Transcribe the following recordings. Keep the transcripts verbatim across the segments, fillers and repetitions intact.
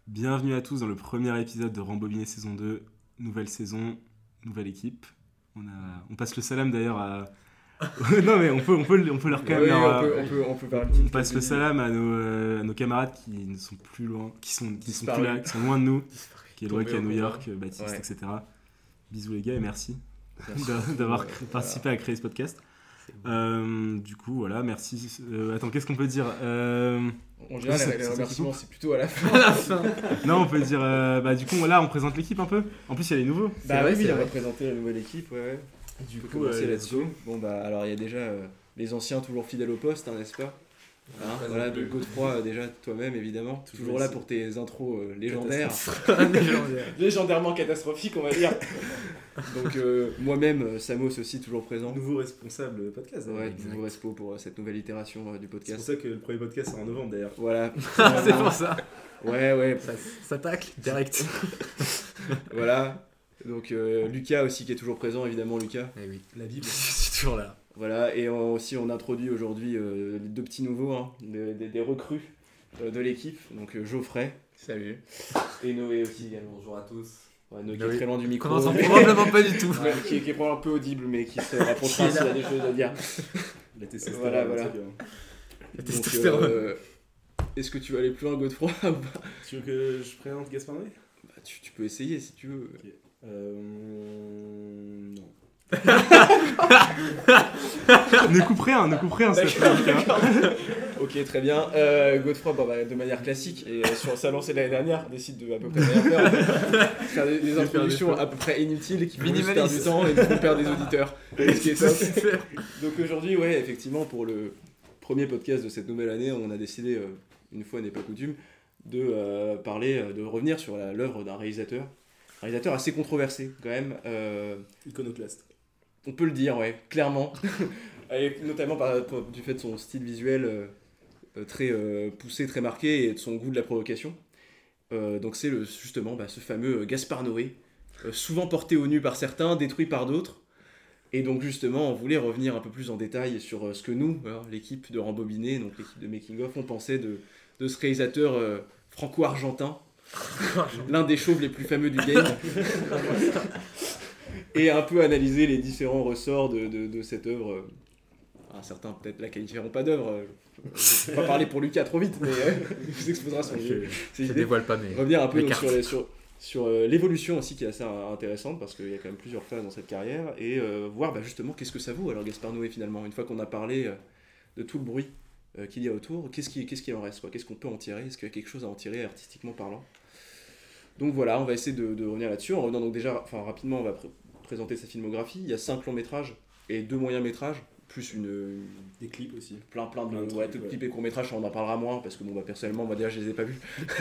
Bienvenue à tous dans le premier épisode de Rembobiner saison deux, nouvelle saison, nouvelle équipe. On, a... on passe le salam d'ailleurs à... non mais on peut, on peut, on peut leur quand même... Oui, leur... on, peut, on, peut, on peut faire une On petite passe le petite- salam à nos, euh, à nos camarades qui ne sont plus loin, qui sont, qui sont plus Disparus. là, qui sont loin de nous, qui est Tombés loin à au New combat. York, Baptiste, Ouais. et cetera. Bisous les gars et merci, Merci. d'a- d'avoir Ouais, participé à créer ce podcast. C'est bon. Euh, du coup, voilà, merci. Euh, attends, qu'est-ce qu'on peut dire euh... En général, c'est- les, les c'est- remerciements, c'est plutôt à la fin. À la fin. Non, on peut dire... euh, bah du coup, là, on présente l'équipe un peu. En plus, il y a les nouveaux. Bah vrai, oui, oui, c'est on va vrai. présenter la nouvelle équipe, ouais, ouais. Du On peut coup, commencer euh, là-dessus. Bon bah alors il y a déjà euh, les anciens toujours fidèles au poste, hein, n'est-ce pas Hein, Pas Voilà, non plus. donc Godefroy euh, déjà toi-même évidemment, toujours, Toujours là ici. pour tes intros euh, légendaires, Légendaire. légendairement catastrophiques on va dire. Donc euh, moi-même, euh, Samos aussi toujours présent. Nouveau responsable podcast. Ouais, exact. nouveau respo pour euh, cette nouvelle itération euh, du C'est pour podcast. ça que le premier podcast c'est en novembre d'ailleurs. Voilà. C'est pour ça. Ouais, ouais, Ça, ça tacle direct. voilà. Donc euh, Lucas aussi qui est toujours présent évidemment Lucas. Eh oui. La Bible. Je suis toujours là. Voilà, et on- aussi on introduit aujourd'hui euh, les deux petits nouveaux, hein, des, des- des recrues euh, de l'équipe, donc euh, Geoffrey Salut. et Noé aussi également. Bonjour à tous. Ouais, Noé qui Noé. est très loin du micro, Qu'on n'entend mais- probablement pas du tout. Ouais, qui, est, qui est probablement un peu audible, mais qui se rapprochera Qui est s'il là. a des choses à dire. La testostérone. Voilà, voilà. c'est bien. La Donc, testostérone. euh, est-ce que tu vas aller plus loin, Godefroy ou pas Tu veux que je présente Gaspard Noé Bah, tu, tu peux essayer si tu veux. Euh. Non. ne coupe rien, ne coupe rien, s'il te plaît, Lucas. Ok, très bien. Euh, Godefroy, bon, bah, de manière classique, et euh, sur sa lancée de l'année dernière, décide de à peu près rien faire, faire des, des introductions à peu près inutiles qui vont juste perdre du Minimaliste. temps et nous font perdre des auditeurs. Ce qui est top. Donc aujourd'hui, ouais, effectivement, pour le premier podcast de cette nouvelle année, on a décidé, euh, une fois n'est pas coutume, de euh, parler, euh, de revenir sur la- l'œuvre d'un réalisateur. Un réalisateur assez controversé, quand même. euh, Iconoclaste. on peut le dire, ouais, clairement. Et notamment par, par- du fait de son style visuel euh, euh, très euh, poussé, très marqué, et de son goût de la provocation. Euh, donc c'est le- justement bah, ce fameux Gaspard Noé, euh, souvent porté au nu par certains, détruit par d'autres. Et donc justement, on voulait revenir un peu plus en détail sur euh, ce que nous, alors, l'équipe de Rembobiner, donc l'équipe de Making of, on pensait de, de ce réalisateur euh, franco-argentin, l'un des chauves les plus fameux du game. Et un peu analyser les différents ressorts de, de, de cette œuvre. euh, Ah, certains peut-être la qualifieront pas d'œuvre. euh, Je ne vais pas parler pour Lucas trop vite, mais euh, il vous exposera son Je, ses je idées. dévoile pas, mais. Revenir un peu les donc, cartes. sur, les- sur, sur euh, l'évolution aussi qui est assez euh, intéressante parce qu'il y a quand même plusieurs phases dans cette carrière et euh, voir bah, justement qu'est-ce que ça vaut alors Gaspard Noé finalement. Une fois qu'on a parlé euh, de tout le bruit euh, qu'il y a autour, qu'est-ce qui, qu'est-ce qui en reste quoi Qu'est-ce qu'on peut en tirer Est-ce qu'il y a quelque chose à en tirer artistiquement parlant Donc voilà, on va essayer de, de revenir là-dessus. En revenant donc déjà, enfin rapidement, on va pr- présenter sa filmographie. Il y a cinq longs métrages et deux moyens métrages, plus une, une- Des clips aussi. plein plein de Plein de ouais, trucs, tout ouais. clips et courts métrages, on en parlera moins parce que bon bah personnellement moi déjà je les ai pas vus.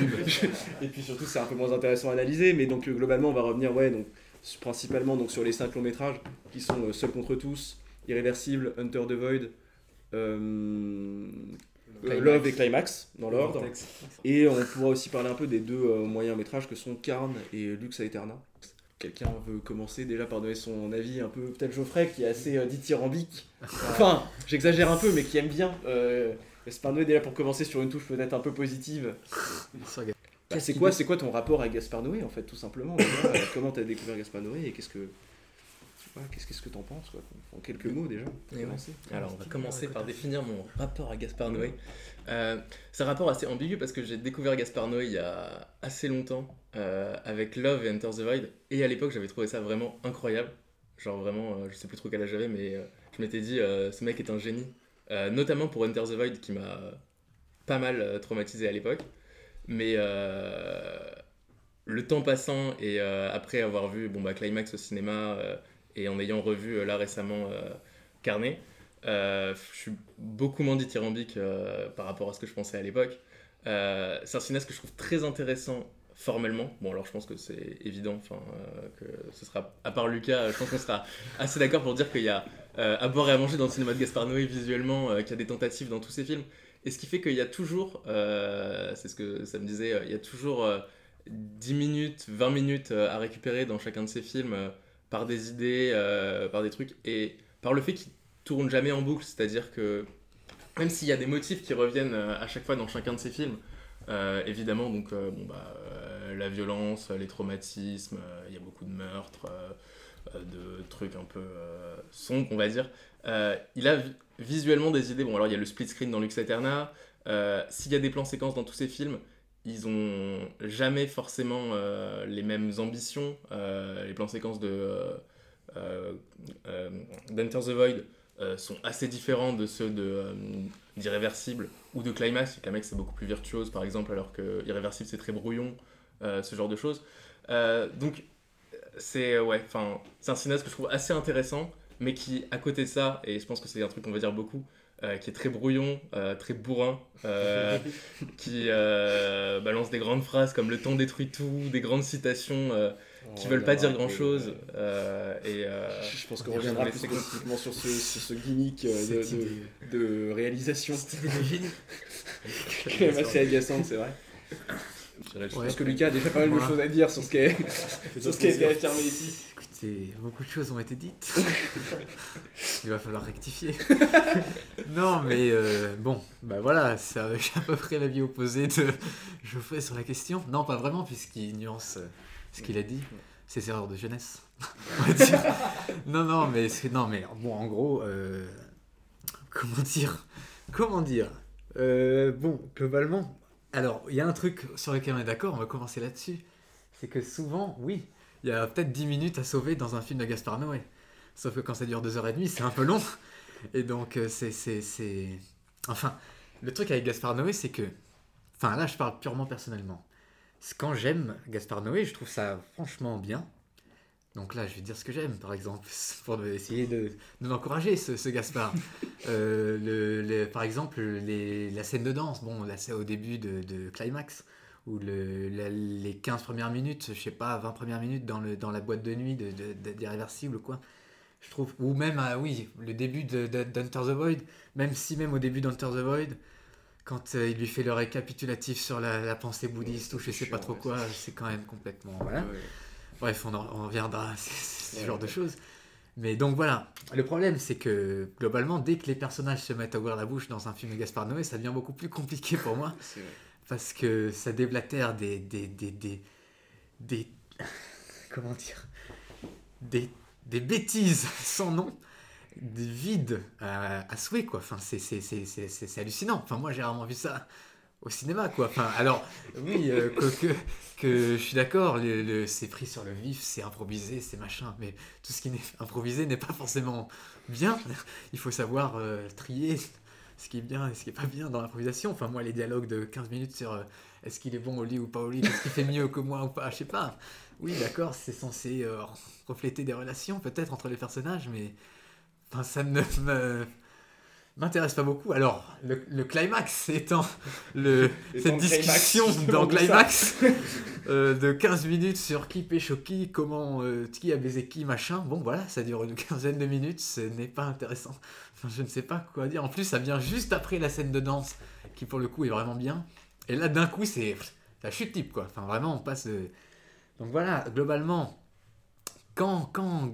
Et puis surtout c'est un peu moins intéressant à analyser, mais donc euh, globalement on va revenir ouais donc s- principalement donc sur les cinq longs métrages qui sont euh, Seul contre tous, Irréversible, Hunter the Void, euh, euh, Climax. Love et Climax dans l'ordre. Vortex. Et on pourra aussi parler un peu des deux euh, moyens métrages que sont Carne et Lux Aeterna. Quelqu'un veut commencer déjà par donner son avis un peu, peut-être Geoffrey qui est assez euh, dithyrambique. Enfin, j'exagère un peu, mais qui aime bien. Euh, Gaspard Noé déjà pour commencer sur une touche peut-être un peu positive. Sur- Bah, c'est quoi, c'est quoi ton rapport avec Gaspard Noé en fait, tout simplement déjà, euh, comment t'as découvert Gaspard Noé et qu'est-ce que, voilà, qu'est-ce, qu'est-ce que t'en penses quoi, en quelques mots déjà. pour Et ouais. commencer. Alors, on va commencer par définir mon rapport à Gaspard Noé. Euh, c'est un rapport assez ambigu parce que j'ai découvert Gaspard Noé il y a assez longtemps euh, avec Love et Enter the Void. Et à l'époque, j'avais trouvé ça vraiment incroyable. Genre vraiment, euh, je sais plus trop quel âge j'avais, mais euh, je m'étais dit, euh, ce mec est un génie. Euh, notamment pour Enter the Void qui m'a pas mal euh, traumatisé à l'époque. Mais euh, le temps passant et euh, après avoir vu bon, bah, Climax au cinéma euh, et en ayant revu euh, là récemment euh, Carnet, euh, je suis beaucoup moins dithyrambique euh, par rapport à ce que je pensais à l'époque. Euh, c'est un cinéaste que je trouve très intéressant formellement. Bon, alors je pense que c'est évident, enfin, euh, que ce sera, à part Lucas, je pense qu'on sera assez d'accord pour dire qu'il y a euh, à boire et à manger dans le cinéma de Gaspard Noé visuellement, euh, qu'il y a des tentatives dans tous ses films. Et ce qui fait qu'il y a toujours, euh, c'est ce que ça me disait, euh, il y a toujours euh, dix minutes, vingt minutes euh, à récupérer dans chacun de ses films euh, par des idées, euh, par des trucs, et par le fait qu'il tourne jamais en boucle, c'est-à-dire que même s'il y a des motifs qui reviennent euh, à chaque fois dans chacun de ses films, Euh, évidemment, donc, euh, bon, bah, euh, la violence, les traumatismes, il euh, y a beaucoup de meurtres, euh, euh, de trucs un peu euh, sombres, on va dire. Euh, il a vi- visuellement des idées. Bon, alors il y a le split screen dans Lux Aeterna. Euh, S'il y a des plans séquences dans tous ces films, ils ont jamais forcément euh, les mêmes ambitions. Euh, les plans séquences de euh, euh, euh, d'Enter the Void euh, sont assez différents de ceux de euh, d'Irréversible ou de Climax. Climax c'est beaucoup plus virtuose par exemple, alors que Irréversible c'est très brouillon, euh, ce genre de choses. Euh, donc c'est ouais, enfin c'est un cinéaste que je trouve assez intéressant, mais qui à côté de ça, et je pense que c'est un truc qu'on va dire beaucoup, euh, qui est très brouillon, euh, très bourrin, euh, qui euh, balance des grandes phrases comme le temps détruit tout, des grandes citations euh, qui On veulent pas dire reviendra grand un peu, chose. euh, Euh, et euh, Je pense qu'on je reviendra voulais plus c'est- spécifiquement sur ce, sur ce gimmick euh, de, Cette idée. de, de réalisation. Cette idée de génie. Quand même assez agaçante, c'est vrai. Je Ouais. pense que Lucas a déjà pas mal de Voilà. choses à dire sur ce qui, est, sur ce qui a été affirmé ici. Écoutez, beaucoup de choses ont été dites. Il va falloir rectifier. Non, mais euh, bon, bah voilà, c'est avec à peu près l'avis opposé de Geoffrey sur la question. Non, pas vraiment, puisqu'il nuance euh, ce qu'il a dit. Ses erreurs de jeunesse, on va dire. Non, non, mais c'est non, mais bon, en gros, euh, comment dire, comment dire. Euh, bon, globalement, alors il y a un truc sur lequel on est d'accord. On va commencer là-dessus. C'est que souvent, oui, il y a peut-être dix minutes à sauver dans un film de Gaspard Noé. Sauf que quand ça dure deux heures trente, c'est un peu long. Et donc, euh, c'est, c'est, c'est... Enfin, le truc avec Gaspard Noé, c'est que... Enfin, là, je parle purement personnellement. C'est quand j'aime Gaspard Noé, je trouve ça franchement bien. Donc là, je vais dire ce que j'aime, par exemple, pour essayer de, de l'encourager, ce, ce Gaspard. Euh, le, le- par exemple, les, la scène de danse, bon, là, c'est au début de, de Climax, ou le, la- les quinze premières minutes, je sais pas, vingt premières minutes dans, le, dans la boîte de nuit de, de, de- d'Irréversible ou quoi. Je trouve, ou même, ah oui, le début de, de, d'Enter the Void, même si même au début d'Enter the Void, quand euh, il lui fait le récapitulatif sur la, la pensée bouddhiste ou je sais pas trop Ouais, quoi, c'est quand même complètement... Voilà. Ouais. Bref, on en on reviendra à ce, ce Ouais, genre de ouais. choses. Mais donc voilà, le problème c'est que globalement, dès que les personnages se mettent à ouvrir la bouche dans un film de Gaspard Noé, ça devient beaucoup plus compliqué pour moi, C'est vrai. parce que ça déblatère des... des, des, des, des- comment dire des, des bêtises sans nom, des vides à, à souhait, quoi. Enfin, c'est, c'est, c'est, c'est, c'est, c'est hallucinant. Enfin, moi j'ai rarement vu ça au cinéma, quoi. Enfin, alors, oui, euh, que, que, que je suis d'accord, le, le- c'est pris sur le vif, c'est improvisé, c'est machin, mais tout ce qui n'est improvisé n'est pas forcément bien. Il faut savoir euh, trier ce qui est bien et ce qui est pas bien dans l'improvisation. Enfin, moi, les dialogues de quinze minutes sur euh, est-ce qu'il est bon au lit ou pas au lit, est-ce qu'il fait mieux que moi ou pas, je sais pas. Oui, d'accord, c'est censé euh, refléter des relations peut-être entre les personnages, mais enfin, ça ne me m'intéresse pas beaucoup. Alors, le, le climax étant le, Et cette dans le climax, discussion justement, dans de ça. climax euh, de quinze minutes sur qui pécho qui, comment, euh, qui a baisé qui, machin. Bon, voilà, ça dure une quinzaine de minutes, ce n'est pas intéressant. Enfin, je ne sais pas quoi dire. En plus, ça vient juste après la scène de danse, qui pour le coup est vraiment bien. Et là, d'un coup, c'est la chute type, quoi. Enfin, vraiment, on passe de... Donc voilà, globalement, quand, quand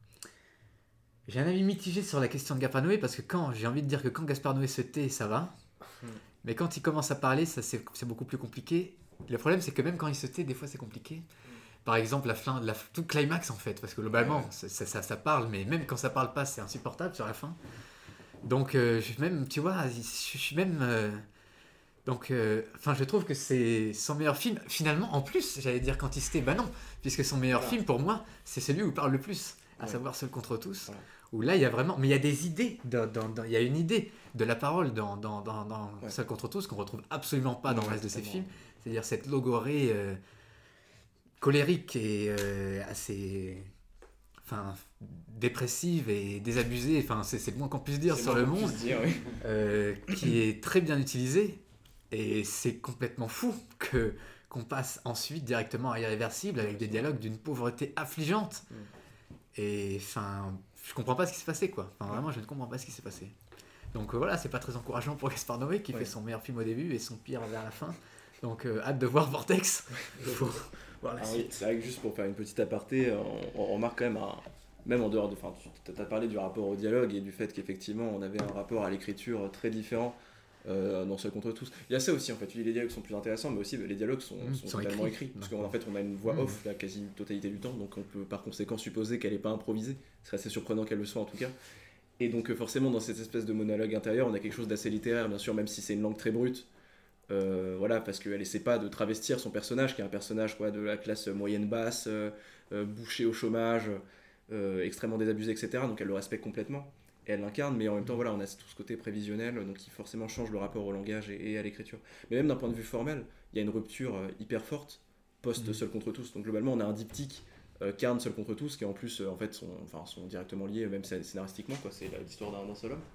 j'ai un avis mitigé sur la question de Gaspard Noé, parce que quand j'ai envie de dire que quand Gaspard Noé se tait, ça va, Hmm. mais quand il commence à parler, ça c'est, c'est beaucoup plus compliqué. Le problème, c'est que même quand il se tait, des fois c'est compliqué. Par exemple, la fin, la, tout climax en fait, parce que globalement, Ouais. ça, ça, ça, ça parle, mais même quand ça parle pas, c'est insupportable sur la fin. Donc, euh, je, même, tu vois, je, je suis même. euh, donc, euh, enfin, je trouve que c'est son meilleur film. Finalement, en plus, j'allais dire quand il se tait, bah non, puisque son meilleur Voilà. film pour moi, c'est celui où il parle le plus, à Ouais. savoir Seul contre tous. Voilà. Où là, il y a vraiment. Mais il y a des idées, dans, dans- dans- il y a une idée de la parole dans, dans, dans, dans Ouais. Seul contre tous qu'on retrouve absolument pas dans Non, le reste de ses totalement. films. C'est-à-dire cette logorée euh, colérique et euh, assez. Enfin, dépressive et désabusée, enfin, c'est, c'est le moins qu'on puisse dire C'est sur moins le qu'on monde, puisse dire, oui. euh, qui est très bien utilisé. Et c'est complètement fou que, qu'on passe ensuite directement à Irréversible avec des dialogues d'une pauvreté affligeante. Mm. Et enfin, je comprends pas ce qui s'est passé, quoi. Enfin, vraiment, je ne comprends pas ce qui s'est passé. Donc euh, voilà, c'est pas très encourageant pour Gaspard Noé qui Ouais. fait son meilleur film au début et son pire vers la fin. Donc euh, hâte de voir Vortex. Faut voir la Ah oui, suite. c'est vrai que juste pour faire une petite aparté, on, on remarque quand même, un- même en dehors de. Enfin, tu as parlé du rapport au dialogue et du fait qu'effectivement on avait un rapport à l'écriture très différent euh, dans Seul contre tous. Il y a ça aussi en fait, les dialogues sont plus intéressants, mais aussi les dialogues sont, Mmh, sont sont totalement écrits. écrits, parce qu'en fait on a une voix Mmh. off la quasi totalité du temps, donc on peut par conséquent supposer qu'elle n'est pas improvisée, c'est assez surprenant qu'elle le soit en tout cas. Et donc euh, forcément dans cette espèce de monologue intérieur, on a quelque chose d'assez littéraire, bien sûr, même si c'est une langue très brute. Euh, voilà, parce qu'elle essaie pas de travestir son personnage, qui est un personnage quoi, de la classe moyenne basse, euh, euh, bouché au chômage, euh, extrêmement désabusé, et cetera. Donc elle le respecte complètement et elle l'incarne, mais en même temps voilà, on a tout ce côté prévisionnel, donc qui forcément change le rapport au langage et, et à l'écriture. Mais même d'un point de vue formel, il y a une rupture euh, hyper forte post Seul contre tous. Donc globalement, on a un diptyque euh, Karn Seul contre tous qui en plus euh, en fait sont, enfin, sont directement liés, même scénaristiquement, quoi. C'est l'histoire d'un, d'un seul homme.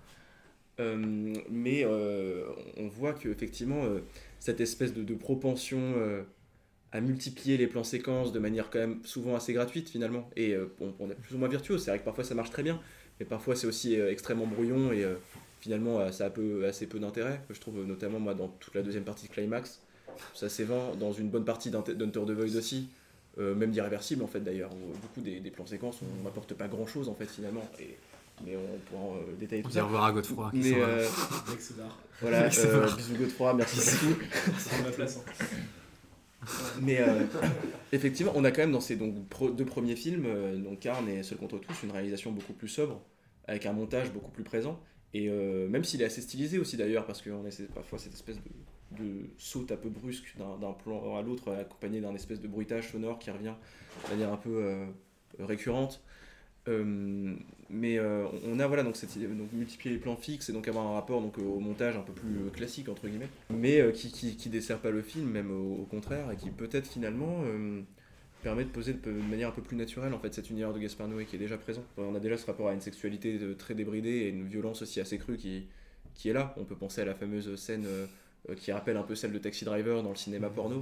Euh, mais euh, on voit qu'effectivement, euh, cette espèce de, de propension euh, à multiplier les plans séquences de manière quand même souvent assez gratuite finalement, et euh, on, on est plus ou moins virtuose, c'est vrai que parfois ça marche très bien, mais parfois c'est aussi euh, extrêmement brouillon, et euh, finalement euh, ça a peu, assez peu d'intérêt, je trouve, notamment moi dans toute la deuxième partie de Climax, ça s'évend, dans une bonne partie d'Hunter the Void aussi, euh, même d'Irréversible en fait d'ailleurs, où beaucoup des, des plans séquences on n'apporte pas grand chose en fait finalement, et mais on pourra en euh, détailler On tout dit au ça. revoir à Godefroy. qui Mais s'en va. euh, Mec, c'est d'art. voilà, Mec, c'est euh, fort. bisous Godefroy, merci beaucoup. C'est ma place. Hein. Mais euh, effectivement, on a quand même dans ces donc, pro- deux premiers films, euh, donc Karn et Seul contre tous, une réalisation beaucoup plus sobre, avec un montage beaucoup plus présent. Et euh, même s'il est assez stylisé aussi d'ailleurs, parce qu'on a cette- parfois cette espèce de, de saute un peu brusque d'un, d'un plan à l'autre, accompagné d'un espèce de bruitage sonore qui revient de manière un peu euh, récurrente. Euh, mais euh, on a voilà donc cette idée, donc multiplier les plans fixes et donc avoir un rapport donc au montage un peu plus euh, classique entre guillemets, mais euh, qui, qui qui dessert pas le film, même au, au contraire, et qui peut-être finalement euh, permet de poser de, de manière un peu plus naturelle en fait cet univers de Gaspar Noé qui est déjà présent. On a déjà ce rapport à une sexualité de- très débridée et une violence aussi assez crue qui qui est là. On peut penser à la fameuse scène euh, euh, qui rappelle un peu celle de Taxi Driver dans le cinéma porno.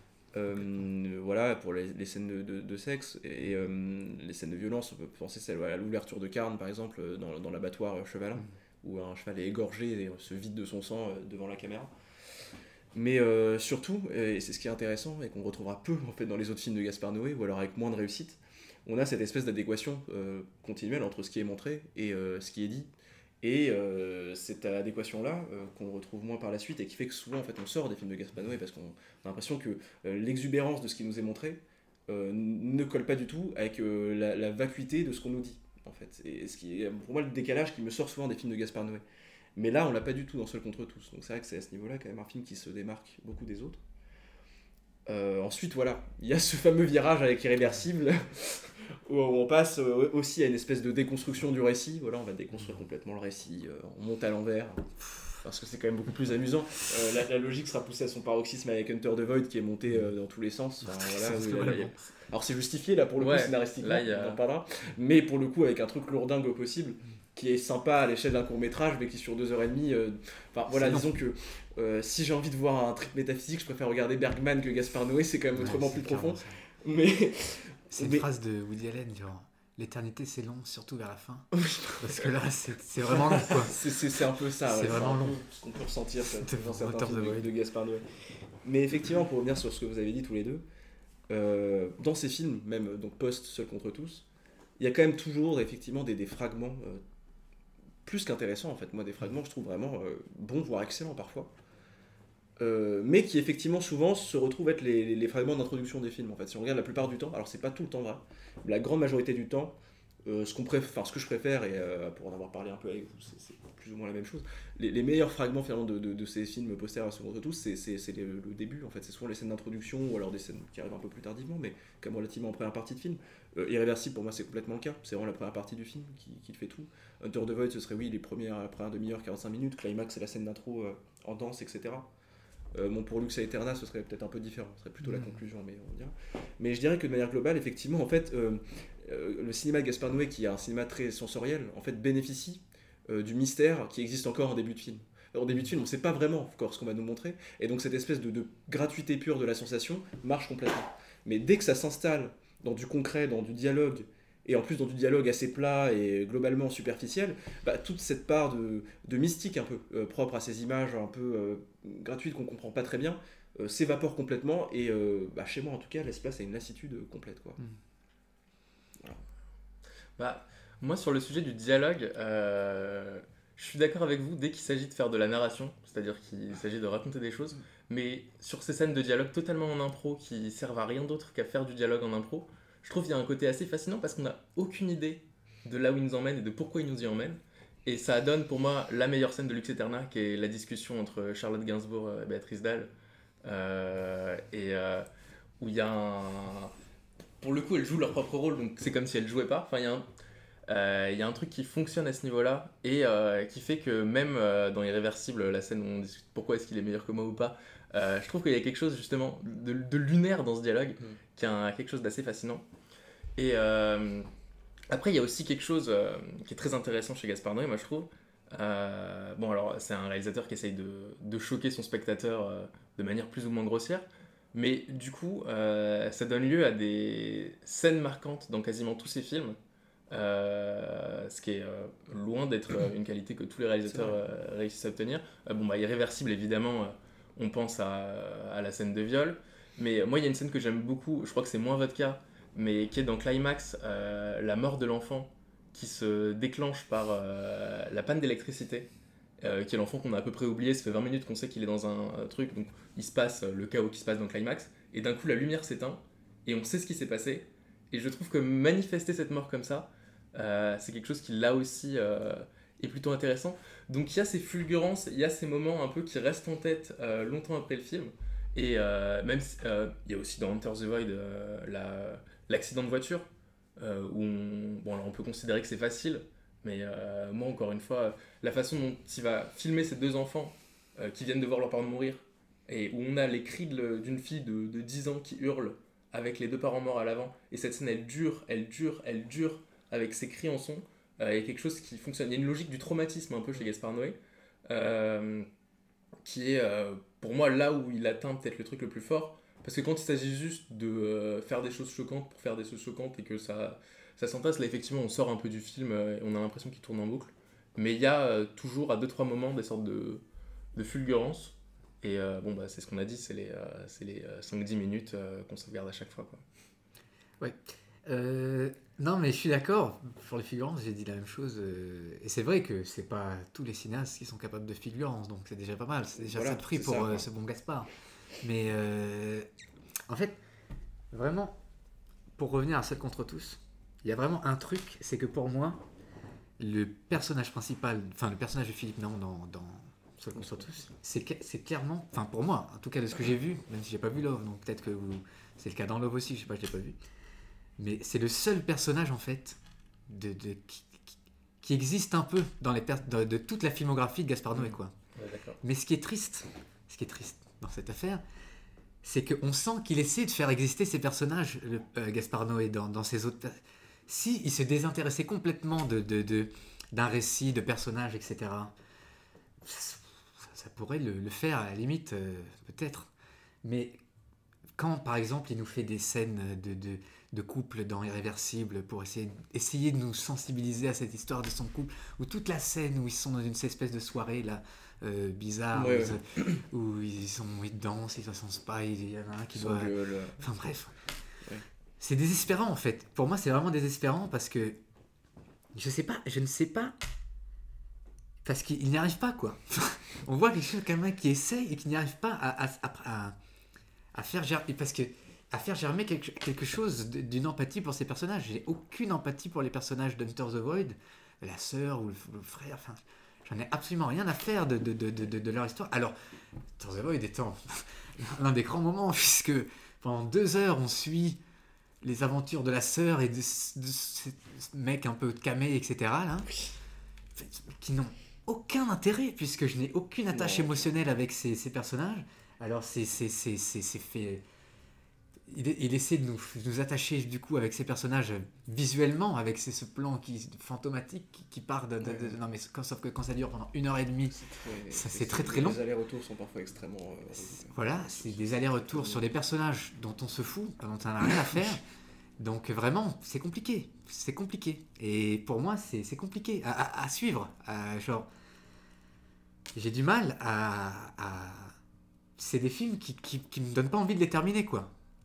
Euh, voilà, pour les, les scènes de, de, de sexe et euh, les scènes de violence, on peut penser celle, voilà, à l'ouverture de Karn par exemple dans, dans l'abattoir euh, chevalin, où un cheval est égorgé et se vide de son sang euh, devant la caméra. Mais euh, surtout, et c'est ce qui est intéressant et qu'on retrouvera peu en fait dans les autres films de Gaspar Noé, ou alors avec moins de réussite, on a cette espèce d'adéquation euh, continuelle entre ce qui est montré et euh, ce qui est dit. Et euh, cette adéquation-là, euh, qu'on retrouve moins par la suite, et qui fait que souvent en fait, on sort des films de Gaspar Noé parce qu'on a l'impression que euh, l'exubérance de ce qui nous est montré euh, ne colle pas du tout avec euh, la, la vacuité de ce qu'on nous dit. En fait. Et ce qui est pour moi le décalage qui me sort souvent des films de Gaspar Noé. Mais là, on l'a pas du tout dans Seul contre tous. Donc c'est vrai que c'est à ce niveau-là quand même un film qui se démarque beaucoup des autres. Euh, ensuite, voilà, il y a ce fameux virage avec Irréversible où on passe euh, aussi à une espèce de déconstruction du récit. Voilà, on va déconstruire complètement le récit, euh, on monte à l'envers parce que c'est quand même beaucoup plus amusant. Euh, la, la logique sera poussée à son paroxysme avec Hunter the Void qui est monté euh, dans tous les sens. Enfin, voilà, où il y a- il y a- alors c'est justifié là pour le Ouais, coup scénaristiquement, là, il y a- on en parlera. Mais pour le coup avec un truc lourdingue au possible qui est sympa à l'échelle d'un court métrage mais qui sur deux heures et demie. euh, Enfin voilà, C'est long. disons que euh, si j'ai envie de voir un trip métaphysique, je préfère regarder Bergman que Gaspar Noé, c'est quand même Ouais, autrement c'est plus clairement profond. ça. Mais C'est une Mais- phrase de Woody Allen, genre l'éternité c'est long, surtout vers la fin. Parce que là, c'est c'est vraiment long quoi. c'est, c'est, c'est un peu ça, C'est ouais, vraiment un peu long. ce qu'on peut ressentir ça, Devant dans certains Hunter films the de, Void. de Gaspar Noé. Mais effectivement, pour revenir sur ce que vous avez dit tous les deux, euh, dans ces films, même euh, donc post Seul contre tous, il y a quand même toujours effectivement des, des fragments euh, plus qu'intéressants en fait. Moi, des fragments, je trouve vraiment euh, bons, voire excellents parfois. Euh, mais qui effectivement souvent se retrouvent être les, les, les fragments d'introduction des films en fait. Si on regarde la plupart du temps, alors c'est pas tout le temps vrai, la grande majorité du temps, euh, ce, qu'on préf... enfin, ce que je préfère, et euh, pour en avoir parlé un peu avec vous, c'est, c'est plus ou moins la même chose, les, les meilleurs fragments finalement de, de, de ces films postérieurs à Seul contre tous, c'est, c'est, c'est les, le début en fait, c'est souvent les scènes d'introduction ou alors des scènes qui arrivent un peu plus tardivement, mais comme relativement en première partie de film. Euh, Irréversible pour moi c'est complètement le cas, c'est vraiment la première partie du film qui, qui fait tout. Hunter the Void ce serait oui les premières, la première demi-heure, quarante-cinq minutes, Climax c'est la scène d'intro euh, en danse, et cetera. Euh, bon, pour Lux et Eterna, ce serait peut-être un peu différent, ce serait plutôt la Mm. conclusion, mais on dira. Mais je dirais que de manière globale, effectivement, en fait, euh, euh, le cinéma de Gaspar Noé, qui est un cinéma très sensoriel, en fait, bénéficie euh, du mystère qui existe encore en début de film. Alors, en début de film, on ne sait pas vraiment encore ce qu'on va nous montrer, et donc cette espèce de, de gratuité pure de la sensation marche complètement. Mais dès que ça s'installe dans du concret, dans du dialogue, et en plus dans du dialogue assez plat et globalement superficiel, bah, toute cette part de, de mystique un peu euh, propre à ces images un peu euh, gratuites qu'on comprend pas très bien euh, s'évapore complètement et euh, bah, chez moi en tout cas laisse place à une lassitude complète quoi. Bah, moi, sur le sujet du dialogue, euh, je suis d'accord avec vous dès qu'il s'agit de faire de la narration, c'est-à-dire qu'il s'agit de raconter des choses, mais sur ces scènes de dialogue totalement en impro qui servent à rien d'autre qu'à faire du dialogue en impro, je trouve qu'il y a un côté assez fascinant parce qu'on n'a aucune idée de là où il nous emmène et de pourquoi il nous y emmène. Et ça donne pour moi la meilleure scène de Lux Eterna, qui est la discussion entre Charlotte Gainsbourg et Béatrice Dalle, euh, et euh, où il y a un... Pour le coup, elles jouent leur propre rôle, donc c'est comme si elles jouaient pas. Enfin, il y a un... Euh, il y a un truc qui fonctionne à ce niveau-là et euh, qui fait que même euh, dans Irréversible, la scène où on discute pourquoi est-ce qu'il est meilleur que moi ou pas, euh, je trouve qu'il y a quelque chose justement de, de lunaire dans ce dialogue, mm. qui a quelque chose d'assez fascinant. Et euh, après, il y a aussi quelque chose euh, qui est très intéressant chez Gaspard Noé, moi je trouve. Euh, bon, alors c'est un réalisateur qui essaye de, de choquer son spectateur euh, de manière plus ou moins grossière, mais du coup, euh, ça donne lieu à des scènes marquantes dans quasiment tous ses films. Euh, ce qui est euh, loin d'être euh, une qualité que tous les réalisateurs euh, réussissent à obtenir. Euh, bon, bah, Irréversible, évidemment, euh, on pense à, à la scène de viol, mais moi, il y a une scène que j'aime beaucoup, je crois que c'est moins votre cas, mais qui est dans Climax, euh, la mort de l'enfant qui se déclenche par euh, la panne d'électricité, euh, qui est l'enfant qu'on a à peu près oublié, ça fait vingt minutes qu'on sait qu'il est dans un, un truc, donc il se passe le chaos qui se passe dans Climax, et d'un coup, la lumière s'éteint, et on sait ce qui s'est passé, et je trouve que manifester cette mort comme ça, Euh, c'est quelque chose qui là aussi euh, est plutôt intéressant. Donc il y a ces fulgurances, il y a ces moments un peu qui restent en tête euh, longtemps après le film. Et euh, même il euh, y a aussi dans Enter the Void euh, la, l'accident de voiture euh, où on, bon, alors on peut considérer que c'est facile, mais euh, moi encore une fois la façon dont il va filmer ces deux enfants euh, qui viennent de voir leurs parents mourir et où on a les cris de, d'une fille de, de dix ans qui hurle avec les deux parents morts à l'avant, et cette scène elle dure, elle dure, elle dure avec ses cris en son, euh, il y a quelque chose qui fonctionne. Il y a une logique du traumatisme un peu chez Gaspard Noé, euh, qui est euh, pour moi là où il atteint peut-être le truc le plus fort, parce que quand il s'agit juste de euh, faire des choses choquantes pour faire des choses choquantes et que ça, ça s'entasse, là effectivement on sort un peu du film euh, et on a l'impression qu'il tourne en boucle, mais il y a euh, toujours à deux trois moments des sortes de, de fulgurances, et euh, bon bah c'est ce qu'on a dit, c'est les, euh, c'est les euh, cinq dix minutes euh, qu'on sauvegarde à chaque fois, quoi. Ouais. Euh, non, mais je suis d'accord. Pour les figurances, j'ai dit la même chose. Euh, et c'est vrai que c'est pas tous les cinéastes qui sont capables de figurance, donc c'est déjà pas mal. C'est déjà voilà, ça de prix pour ça, euh, ce bon Gaspard. Mais euh, en fait, vraiment, pour revenir à Seul contre tous, il y a vraiment un truc, c'est que pour moi, le personnage principal, enfin le personnage de Philippe Naon dans, dans Seul contre tous, c'est, c'est clairement, enfin pour moi, en tout cas de ce que j'ai vu, même si j'ai pas vu Love, donc peut-être que vous, c'est le cas dans Love aussi, je sais pas, je l'ai pas vu. Mais c'est le seul personnage en fait de, de, qui, qui, qui existe un peu dans les per- de, de toute la filmographie de Gaspard Noé, quoi. Ouais, d'accord. Mais ce qui est triste, ce qui est triste dans cette affaire, c'est qu'on sent qu'il essaie de faire exister ces personnages, le, euh, Gaspard Noé, dans, dans ses autres. Si il se désintéressait complètement de, de, de, d'un récit, de personnages, et cetera, ça, ça pourrait le, le faire à la limite, euh, peut-être. Mais quand, par exemple, il nous fait des scènes de, de, de couple dans Irréversible pour essayer, essayer de nous sensibiliser à cette histoire de son couple, ou toute la scène où ils sont dans une espèce de soirée là, euh, bizarre, ouais, où, ouais. Ils, où ils, sont, où ils dansent, ils sont pas, il y en a un qui doit... Gueule. Enfin bref. Ouais. C'est désespérant en fait. Pour moi, c'est vraiment désespérant parce que je sais pas, je ne sais pas... Parce qu'il n'y arrive pas, quoi. On voit quelque chose, quelqu'un qui essaye et qui n'y arrive pas à... à, à, à à faire germer, parce que à faire germer quelque, quelque chose d'une empathie pour ces personnages. J'ai aucune empathie pour les personnages d'Enter the Void, la sœur ou le, le frère, enfin, j'en ai absolument rien à faire de, de, de, de, de leur histoire. Alors, Enter the Void étant l'un des grands moments, puisque pendant deux heures, on suit les aventures de la sœur et de, de ce mec un peu camé, et cetera, là, qui n'ont aucun intérêt, puisque je n'ai aucune attache non. émotionnelle avec ces, ces personnages. Alors c'est, c'est, c'est, c'est, c'est fait... Il, il essaie de nous, de nous attacher du coup avec ces personnages visuellement, avec ces, ce plan qui, fantomatique qui, qui part de... de, de, de non mais quand, sauf que quand ça dure pendant une heure et demie, c'est très, ça, c'est c'est très très long. Les allers-retours sont parfois extrêmement... Euh, voilà, c'est des allers-retours sur des personnages dont on se fout, dont on n'a rien à faire. Donc vraiment, c'est compliqué. C'est compliqué. Et pour moi, c'est, c'est compliqué à, à, à suivre. À, genre, j'ai du mal à... à... C'est des films qui, qui, qui me donnent pas envie de les terminer, quoi.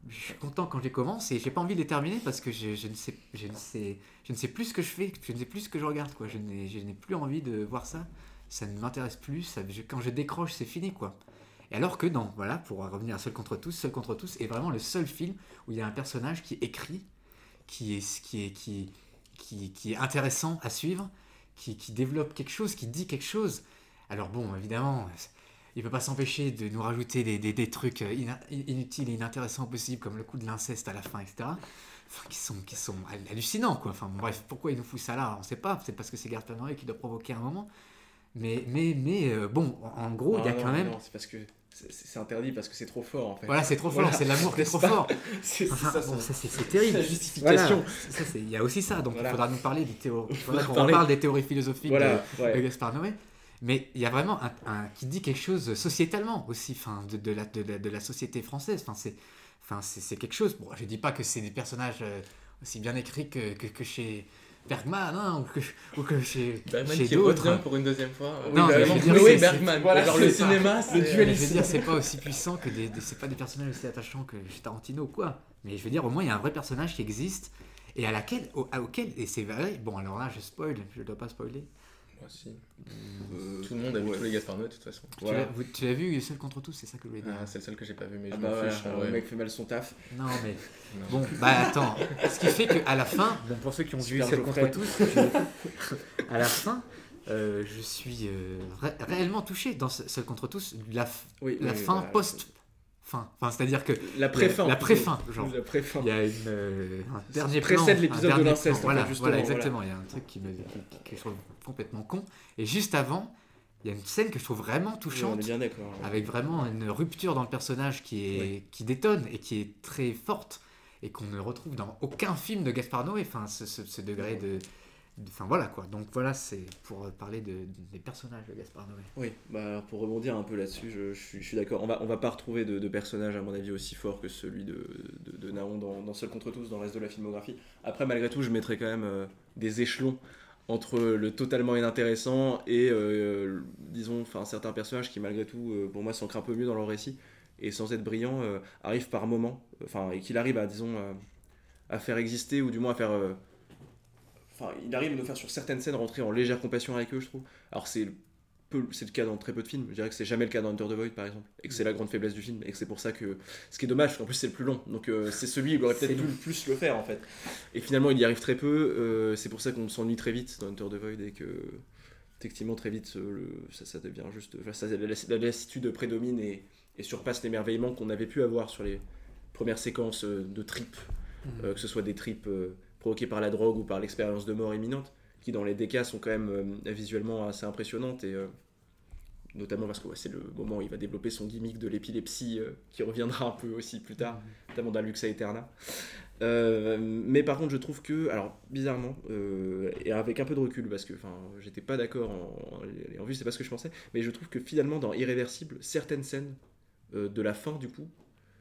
je suis content quand je les commence et j'ai pas envie de les terminer parce que je, je ne sais, je ne sais, je ne sais plus ce que je fais, je ne sais plus ce que je regarde, quoi. Je n'ai, je n'ai plus envie de voir ça. Ça ne m'intéresse plus. Ça, je- quand je décroche, c'est fini, quoi. Et alors que non, voilà, pour revenir à Seul contre tous, Seul contre tous est vraiment le seul film où il y a un personnage qui écrit, qui est, qui est, qui, qui, qui est intéressant à suivre, qui, qui développe quelque chose, qui dit quelque chose. Alors bon, évidemment, il ne peut pas s'empêcher de nous rajouter des, des, des trucs ina- inutiles et inintéressants possibles, comme le coup de l'inceste à la fin, et cetera. Enfin, qui sont, qui sont hallucinants, quoi. Enfin, bon, bref, pourquoi il nous fout ça là, on ne sait pas. Peut-être parce que c'est Gaspard Noé qui doit provoquer un moment. Mais, mais, mais euh, bon, en, en gros, il y a Ah, quand non, même... non, c'est parce que c'est, c'est interdit parce que c'est trop fort en fait. Voilà, c'est trop fort, Voilà. c'est l'amour qui est N'est-ce trop pas fort. C'est, c'est Enfin, ça, bon, son- ça, c'est, c'est terrible. la justification. Voilà, ça, c'est- il y a aussi ça, donc Voilà. il faudra nous parler des théories. Il faudra qu'on parler. reparle des théories philosophiques Voilà, de, ouais. de Gaspard Noé. Mais il y a vraiment un, un- qui dit quelque chose sociétalement aussi, enfin, de, de, la, de, la, de la société française. Enfin, c'est, enfin, c'est, c'est quelque chose. Bon, je dis pas que c'est des personnages euh, aussi bien écrits que, que, que chez Bergman, hein, ou, que, ou que chez, Bergman chez qui d'autres. revient pour une deuxième fois. Non, mais mais je veux dire, Noé c'est- Bergman. voilà, genre c'est le ça. cinéma, Le c'est... Mais dualisme. je veux dire, c'est pas aussi puissant que des, des- c'est pas des personnages aussi attachants que chez Tarantino ou quoi. Mais je veux dire, au moins il y a un vrai personnage qui existe et à laquelle, au, à- auquel, et c'est vrai. Bon, alors là, je spoil, je dois pas spoiler. Moi aussi. Euh, Tout le monde a vu ouais. tous les Gaspard Noé de toute façon. Voilà. Tu, l'as, vous- tu l'as vu Seul contre tous, c'est ça que je voulais dire. Ah, c'est le seul que j'ai pas vu, mais je Ah m'en bah voilà, fiche. en alors, vrai. le mec fait mal son taf. Non, mais Non. bon, bah attends. Ce qui fait qu'à la fin, bon, pour ceux qui ont vu Super Seul Geoffrey. contre tous, je- à la fin, euh, je suis euh, ré- réellement touché dans Ce- Seul contre tous, la, f- Oui, la oui, fin bah, post-fin. Enfin, c'est-à-dire que La pré-fin. La pré-fin, genre. La pré-fin. il y a une, euh, un dernier plan, précède un l'épisode de dernier l'inceste, plan. en Voilà, fait, justement, voilà, voilà. exactement. Il y a un truc qui me, qui, qui- que je trouve complètement con. Et juste avant, il y a une scène que je trouve vraiment Oui, on touchante, est bien d'accord. avec vraiment une rupture dans le personnage qui est, Oui. qui détonne et qui est très forte et qu'on ne retrouve dans aucun film de Gaspard Noé. Enfin, ce, ce- ce degré de, de- enfin voilà quoi. Donc voilà, c'est pour parler de, des personnages de Gaspard Noé. Oui, bah alors pour rebondir un peu là-dessus, je, je suis, je suis d'accord. On va, on va pas retrouver de, de personnage, à mon avis, aussi fort que celui de, de, de Naon dans, dans Seul contre tous, dans le reste de la filmographie. Après, malgré tout, je mettrais quand même euh, des échelons entre le totalement inintéressant et, euh, disons, enfin, certains personnages qui, malgré tout, euh, pour moi, s'ancrent un peu mieux dans leur récit et sans être brillants, euh, arrivent par moments, enfin, et qu'il arrive à, disons, euh, à faire exister ou du moins à faire. euh, Enfin, il arrive à nous faire sur certaines scènes rentrer en légère compassion avec eux, je trouve. Alors, c'est peu, c'est le cas dans très peu de films. Je dirais que c'est jamais le cas dans Enter the Void, par exemple, et que c'est la grande faiblesse du film, et que c'est pour ça que, ce qui est dommage, parce qu'en plus c'est le plus long, donc euh, c'est celui où il aurait peut-être C'est pu long. le plus le faire en fait. Et finalement il y arrive très peu. euh, c'est pour ça qu'on s'ennuie très vite dans Enter the Void et que effectivement très vite euh, le, ça, ça devient juste, enfin, ça, la, la lassitude prédomine et, et surpasse l'émerveillement qu'on avait pu avoir sur les premières séquences euh, de tripes, euh, que ce soit des tripes euh, provoquées par la drogue ou par l'expérience de mort imminente, qui dans les D K sont quand même euh, visuellement assez impressionnantes et euh, notamment parce que ouais, c'est le moment où il va développer son gimmick de l'épilepsie euh, qui reviendra un peu aussi plus tard, notamment dans Lux Aeterna. Euh, mais par contre je trouve que, alors bizarrement, euh, et avec un peu de recul parce que j'étais pas d'accord en, en, en vue, c'est pas ce que je pensais, mais je trouve que finalement dans Irréversible, certaines scènes euh, de la fin du coup,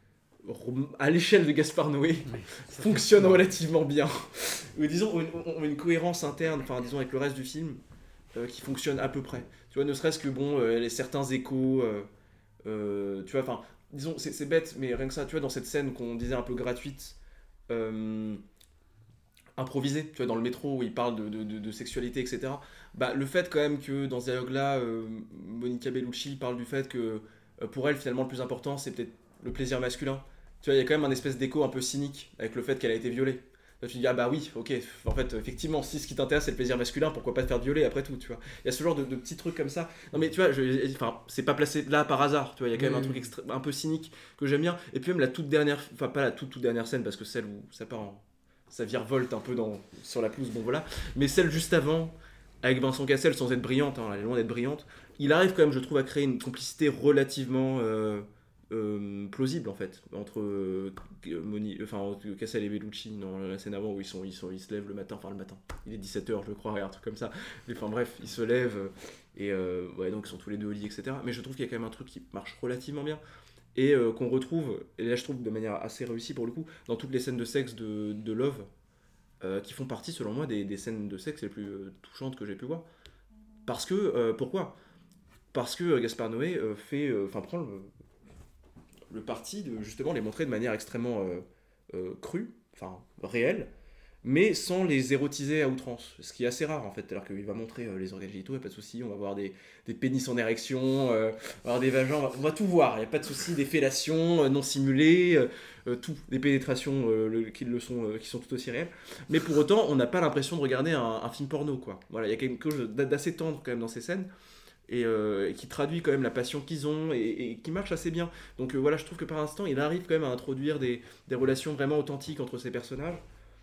à l'échelle de Gaspard Noé, Oui, fonctionnent relativement bien. Ou disons, ont une, ont une cohérence interne, enfin disons avec le reste du film, euh, qui fonctionne à peu près. Tu vois, ne serait-ce que bon, euh, les certains échos, euh, euh, tu vois, enfin, disons, c'est, c'est bête, mais rien que ça, tu vois, dans cette scène qu'on disait un peu gratuite, euh, improvisée, tu vois, dans le métro où il parle de, de, de, de sexualité, et cetera. Bah, le fait quand même que dans ce dialogue-là, euh, Monica Bellucci parle du fait que euh, pour elle, finalement, le plus important, c'est peut-être le plaisir masculin. Tu vois, il y a quand même un espèce d'écho un peu cynique avec le fait qu'elle a été violée. Là, tu te dis, ah bah oui, ok, en fait, effectivement, si ce qui t'intéresse c'est le plaisir masculin, pourquoi pas te faire violer après tout, tu vois. Il y a ce genre de, de petits trucs comme ça. Non mais tu vois, je, enfin, c'est pas placé là par hasard, tu vois, il y a quand même Oui, un truc oui. extra- un peu cynique que j'aime bien. Et puis même la toute dernière, enfin pas la toute toute dernière scène, parce que celle où ça part en... ça virevolte un peu dans, sur la pelouse, bon voilà. Mais celle juste avant, avec Vincent Cassel, sans être brillante, hein, elle est loin d'être brillante, il arrive quand même, je trouve, à créer une complicité relativement... Euh, Euh, plausible en fait entre euh, Moni, enfin entre Cassel et Bellucci dans la scène avant où ils sont ils sont ils se lèvent le matin, enfin le matin il est dix-sept heures je crois, et un truc comme ça, mais enfin bref ils se lèvent et euh, ouais, donc ils sont tous les deux au lit, etc. Mais je trouve qu'il y a quand même un truc qui marche relativement bien et euh, qu'on retrouve, et là je trouve de manière assez réussie pour le coup, dans toutes les scènes de sexe de, de Love, euh, qui font partie selon moi des, des scènes de sexe les plus euh, touchantes que j'ai pu voir, parce que euh, pourquoi parce que Gaspard Noé euh, fait enfin euh, prend le le parti de justement les montrer de manière extrêmement euh, euh, crue, enfin réelle, mais sans les érotiser à outrance, ce qui est assez rare en fait, alors qu'il va montrer euh, les organes génitaux, il n'y a pas de souci, on va voir des, des pénis en érection, euh, on va voir des vagins, on va, on va tout voir, il n'y a pas de souci, des fellations euh, non simulées, euh, euh, tout, des pénétrations euh, le, qui, le sont, euh, qui sont tout aussi réelles, mais pour autant on n'a pas l'impression de regarder un, un film porno, quoi. Voilà, il y a quelque chose d'assez tendre quand même dans ces scènes, et, euh, et qui traduit quand même la passion qu'ils ont, et, et qui marche assez bien. Donc euh, voilà, je trouve que par instant il arrive quand même à introduire des, des relations vraiment authentiques entre ces personnages.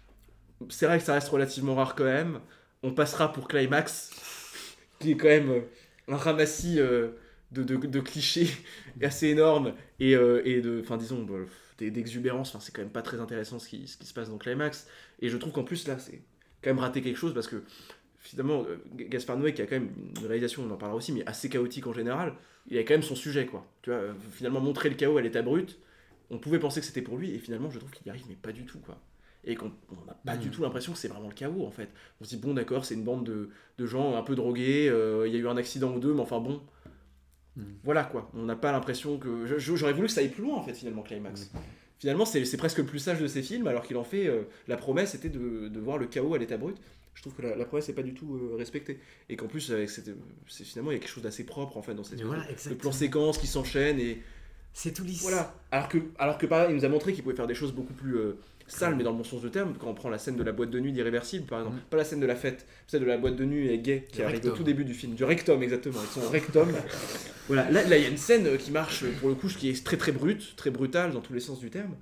C'est vrai que ça reste relativement rare quand même. On passera pour Climax, qui est quand même euh, un ramassis euh, de, de, de clichés assez énorme et, euh, et de, enfin disons, bah, d'exubérance. Enfin, c'est quand même pas très intéressant ce qui, ce qui se passe dans Climax. Et je trouve qu'en plus là, c'est quand même raté quelque chose parce que finalement, euh, Gaspard Noé, qui a quand même une réalisation, on en parlera aussi, mais assez chaotique en général, il a quand même son sujet, quoi. Tu vois, euh, finalement montrer le chaos à l'état brut. On pouvait penser que c'était pour lui et finalement, je trouve qu'il y arrive, mais pas du tout, quoi. Et qu'on n'a pas mmh. du tout l'impression que c'est vraiment le chaos en fait. On se dit bon d'accord, c'est une bande de, de gens un peu drogués, il euh, y a eu un accident ou deux, mais enfin bon, mmh. voilà quoi. On n'a pas l'impression que... Je, j'aurais voulu que ça aille plus loin en fait finalement, Climax. Mmh. Finalement c'est, c'est presque le plus sage de ces films, alors qu'il en fait... Euh, la promesse était de, de voir le chaos à l'état brut. Je trouve que la, la promesse n'est pas du tout euh, respectée. Et qu'en plus, avec cette, c'est, finalement, il y a quelque chose d'assez propre en fait dans cette... Voilà, le plan séquence qui s'enchaîne et... C'est tout lisse. Voilà. Alors que, alors que pareil, il nous a montré qu'il pouvait faire des choses beaucoup plus... Euh, sale, mais dans le bon sens du terme, quand on prend la scène de la boîte de nuit d'Irréversible par exemple, mmh. pas la scène de la fête, celle de la boîte de nuit gay qui du arrive rectum. Au tout début du film, du rectum exactement, avec son rectum. Voilà, là il y a une scène qui marche pour le coup, qui est très très brute, très brutale dans tous les sens du terme,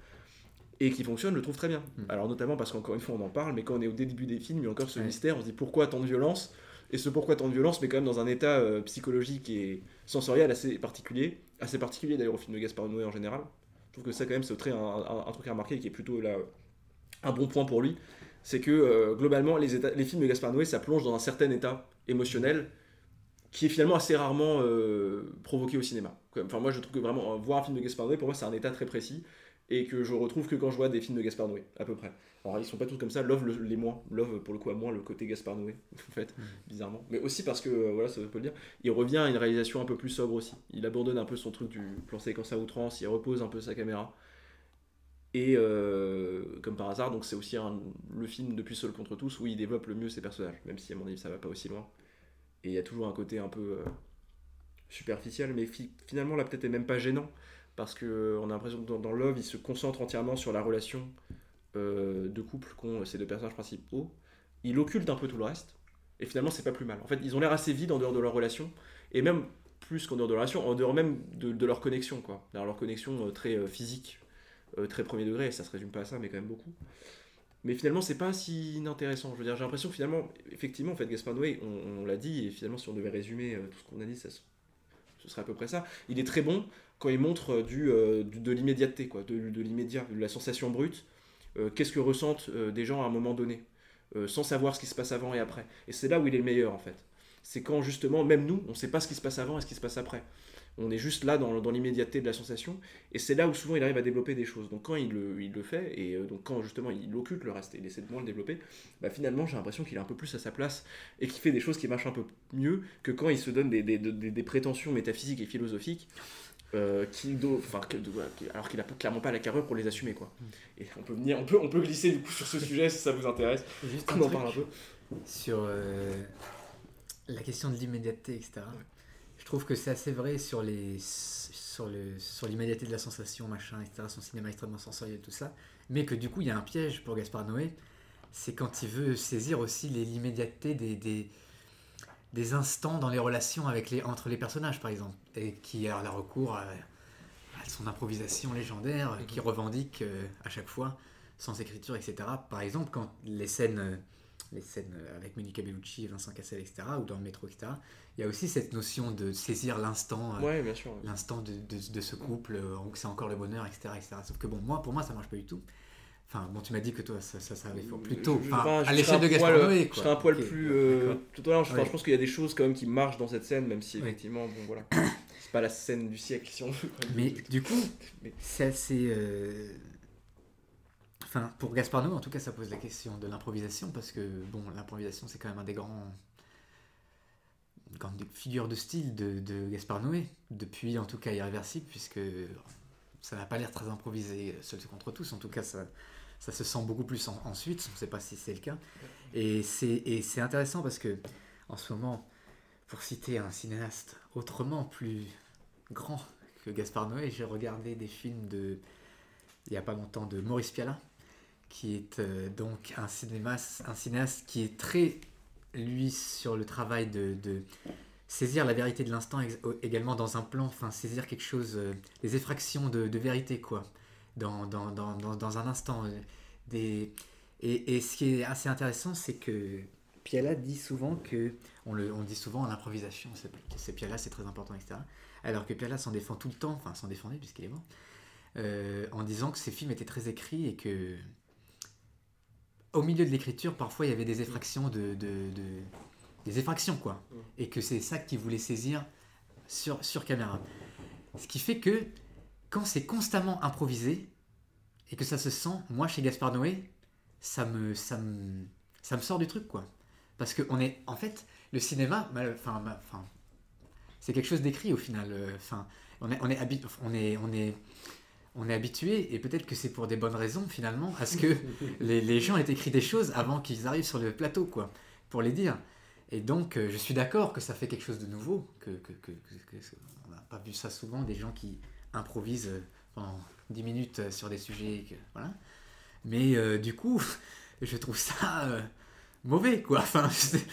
et qui fonctionne, je le trouve très bien. Mmh. Alors notamment parce qu'encore une fois on en parle, mais quand on est au début des films, il y a encore ce ouais. mystère, on se dit pourquoi tant de violence, et ce pourquoi tant de violence, mais quand même dans un état euh, psychologique et sensoriel assez particulier, assez particulier d'ailleurs au film de Gaspard Noé en général. Je trouve que ça quand même c'est très un, un, un truc à remarquer qui est plutôt là un bon point pour lui, c'est que euh, globalement les, états, les films de Gaspard Noé ça plonge dans un certain état émotionnel qui est finalement assez rarement euh, provoqué au cinéma. Enfin moi je trouve que vraiment voir un film de Gaspard Noé pour moi c'est un état très précis et que je retrouve que quand je vois des films de Gaspard Noé à peu près. Alors ils sont pas tous comme ça, Love le, les moins, Love pour le coup a moins le côté Gaspard Noé en fait, mmh. bizarrement. Mais aussi parce que euh, voilà ça peut le dire, il revient à une réalisation un peu plus sobre aussi. Il abandonne un peu son truc du plan séquence à outrance, il repose un peu sa caméra. Et euh, comme par hasard, donc c'est aussi un, le film Depuis Seul contre tous où il développe le mieux ses personnages, même si à mon avis ça va pas aussi loin. Et il y a toujours un côté un peu euh, superficiel, mais fi- finalement là peut-être est même pas gênant, parce qu'on euh, a l'impression que dans, dans Love, il se concentre entièrement sur la relation euh, de couple qu'ont ces deux personnages principaux. Il occulte un peu tout le reste, et finalement c'est pas plus mal. En fait, ils ont l'air assez vides en dehors de leur relation, et même plus qu'en dehors de leur relation, en dehors même de, de leur connexion, quoi. Alors, leur connexion euh, très euh, physique. Euh, très premier degré, ça se résume pas à ça, mais quand même beaucoup. Mais finalement, c'est pas si inintéressant. Je veux dire, j'ai l'impression que finalement, effectivement, en fait, Gaspard Noé, on, on l'a dit, et finalement, si on devait résumer euh, tout ce qu'on a dit, ça, ce serait à peu près ça. Il est très bon quand il montre du, euh, du, de l'immédiateté, quoi, de, de l'immédiat, de la sensation brute. Euh, qu'est-ce que ressentent euh, des gens à un moment donné, euh, sans savoir ce qui se passe avant et après. Et c'est là où il est le meilleur, en fait. C'est quand, justement, même nous, on sait pas ce qui se passe avant et ce qui se passe après. On est juste là dans, dans l'immédiateté de la sensation, et c'est là où souvent il arrive à développer des choses. Donc quand il le, il le fait, et euh, donc quand justement il occulte le reste et il essaie de moins le développer, bah finalement j'ai l'impression qu'il est un peu plus à sa place et qu'il fait des choses qui marchent un peu mieux que quand il se donne des, des, des, des prétentions métaphysiques et philosophiques, euh, qui, enfin, que, de, alors qu'il n'a clairement pas la carrure pour les assumer, quoi. Et on peut, venir, on, peut, on peut glisser du coup sur ce sujet si ça vous intéresse. Juste on en parle un peu. Sur euh, la question de l'immédiateté, et cetera. Ouais. Je trouve que c'est assez vrai sur, les, sur, le, sur l'immédiateté de la sensation, machin, et cetera, son cinéma extrêmement sensoriel, tout ça. Mais que du coup, il y a un piège pour Gaspard Noé, c'est quand il veut saisir aussi les, l'immédiateté des, des, des instants dans les relations avec les, entre les personnages, par exemple, et qui a la recours à, à son improvisation légendaire, mmh. qui revendique euh, à chaque fois, sans écriture, et cetera. Par exemple, quand les scènes... les scènes avec Monica Bellucci, Vincent Cassel, et cetera, ou dans le métro, et cetera. Il y a aussi cette notion de saisir l'instant, euh, ouais, bien sûr, ouais. l'instant de, de, de ce couple, euh, où c'est encore le bonheur, et cetera, et cetera. Sauf que bon, moi, pour moi, ça marche pas du tout. Enfin, bon, tu m'as dit que toi, ça, ça, ça avait fait plus tôt, je, enfin, je, à l'échelle de Gaspard Noé, quoi. Je serais un poil okay. plus... Euh, tout à l'heure, je, ouais. je pense qu'il y a des choses quand même qui marchent dans cette scène, même si ouais. effectivement, bon voilà, c'est pas la scène du siècle, si on veut. Mais du coup, Mais... c'est assez... Euh... Enfin, pour Gaspard Noé, en tout cas, ça pose la question de l'improvisation, parce que, bon, l'improvisation, c'est quand même un des grands... grandes figures de style de, de Gaspard Noé, depuis, en tout cas, Irréversible, puisque ça n'a pas l'air très improvisé seul contre tous. En tout cas, ça, ça se sent beaucoup plus en, ensuite. On ne sait pas si c'est le cas. Et c'est, et c'est intéressant parce que, en ce moment, pour citer un cinéaste autrement plus grand que Gaspard Noé, j'ai regardé des films de, il n'y a pas longtemps, de Maurice Pialat, qui est euh, donc un, cinéma, un cinéaste qui est très, lui, sur le travail de, de saisir la vérité de l'instant ex- également dans un plan, enfin saisir quelque chose, euh, des effractions de, de vérité, quoi, dans, dans, dans, dans, dans un instant. Euh, des... et, et ce qui est assez intéressant, c'est que Pialat dit souvent que, on, le, on dit souvent à l'improvisation, c'est, c'est Pialat, c'est très important, et cetera. Alors que Pialat s'en défend tout le temps, enfin s'en défendait puisqu'il est mort, euh, en disant que ses films étaient très écrits et que au milieu de l'écriture, parfois il y avait des effractions de, de, de des effractions quoi, et que c'est ça qu'il voulait saisir sur sur caméra. Ce qui fait que quand c'est constamment improvisé et que ça se sent, moi chez Gaspard Noé, ça me ça me ça me sort du truc quoi, parce que on est en fait le cinéma, enfin enfin c'est quelque chose d'écrit au final, enfin on est on est habi- on est on est on est habitué, et peut-être que c'est pour des bonnes raisons finalement, à ce que les, les gens aient écrit des choses avant qu'ils arrivent sur le plateau, quoi, pour les dire. Et donc, euh, je suis d'accord que ça fait quelque chose de nouveau, que, que, que, que, que on n'a pas vu ça souvent, des gens qui improvisent pendant dix minutes sur des sujets, que, voilà. Mais euh, du coup, je trouve ça euh, mauvais, quoi. Enfin,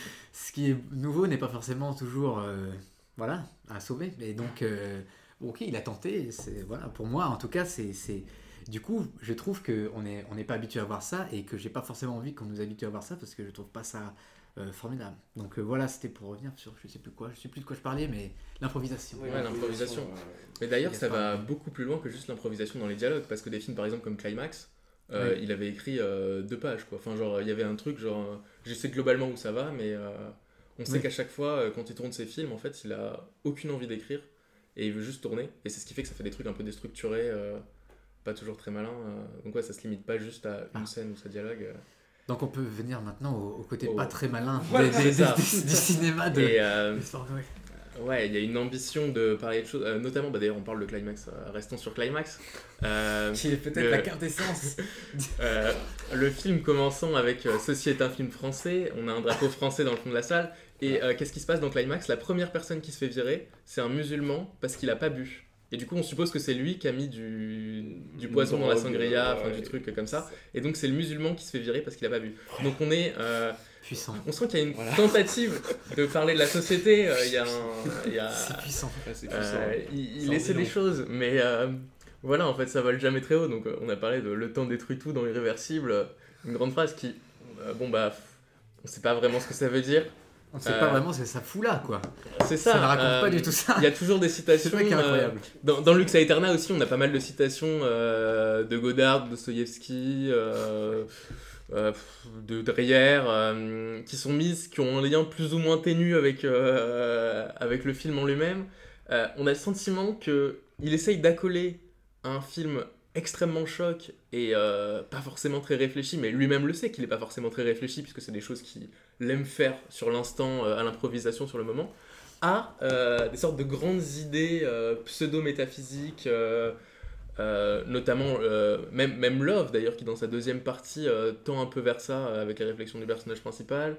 ce qui est nouveau n'est pas forcément toujours, euh, voilà, à sauver. Et donc... Euh, ok, il a tenté, c'est, voilà, pour moi en tout cas, c'est, c'est... du coup, je trouve qu'on n'est on n'est pas habitué à voir ça et que j'ai pas forcément envie qu'on nous habitue à voir ça parce que je trouve pas ça euh, formidable. Donc euh, voilà, c'était pour revenir sur, je sais plus quoi, je sais plus de quoi je parlais, mais l'improvisation. Ouais, l'improvisation. Euh, mais d'ailleurs, ça va beaucoup plus loin que juste l'improvisation dans les dialogues, parce que des films par exemple comme Climax, euh, oui. il avait écrit euh, deux pages, quoi. Enfin, genre, il y avait un truc, genre, je sais globalement où ça va, mais euh, on sait oui. qu'à chaque fois, quand il tourne ses films, en fait, il a aucune envie d'écrire. Et il veut juste tourner, et c'est ce qui fait que ça fait des trucs un peu déstructurés, euh, pas toujours très malins. Euh, donc ouais, ça se limite pas juste à une ah. scène ou sa dialogue. Euh. Donc on peut venir maintenant au, au côté oh. pas très malin voilà, des, des, des, des, du cinéma de... Et, euh, ouais, il y a une ambition de parler de choses, euh, notamment, bah, d'ailleurs on parle de Climax, euh, restons sur Climax. Euh, qui est peut-être le... la quintessence. euh, le film commençant avec euh, « Ceci est un film français », on a un drapeau français dans le fond de la salle. Et euh, qu'est-ce qui se passe dans Climax ? La première personne qui se fait virer, c'est un musulman parce qu'il a pas bu. Et du coup, on suppose que c'est lui qui a mis du, du poison dans la sangria, enfin ouais. du truc comme ça. Et donc, c'est le musulman qui se fait virer parce qu'il a pas bu. Donc, on est... Euh, puissant. On sent qu'il y a une voilà. tentative de parler de la société. Il euh, y a un... Y a, c'est puissant. Euh, c'est puissant. Euh, il il essaie des choses, mais euh, voilà, en fait, ça vole jamais très haut. Donc, on a parlé de « le temps détruit tout » dans Irréversible. Une grande phrase qui... Euh, bon, bah... On sait pas vraiment ce que ça veut dire. On ne sait euh, pas vraiment ce que ça fout là, quoi. C'est ça. Ça ne raconte euh, pas du tout ça. Il y a toujours des citations. C'est vrai incroyable. Euh, dans, dans Lux Aeterna aussi, on a pas mal de citations euh, de Godard, de Dostoïevski, euh, euh, de Dreyer, euh, qui sont mises, qui ont un lien plus ou moins ténu avec, euh, avec le film en lui-même. Euh, on a le sentiment qu'il essaye d'accoler un film extrêmement choc et euh, pas forcément très réfléchi, mais lui-même le sait qu'il est pas forcément très réfléchi puisque c'est des choses qu'il aime faire sur l'instant, euh, à l'improvisation sur le moment, à euh, des sortes de grandes idées euh, pseudo-métaphysiques, euh, euh, notamment euh, même, même Love d'ailleurs qui dans sa deuxième partie euh, tend un peu vers ça euh, avec la réflexion du personnage principal,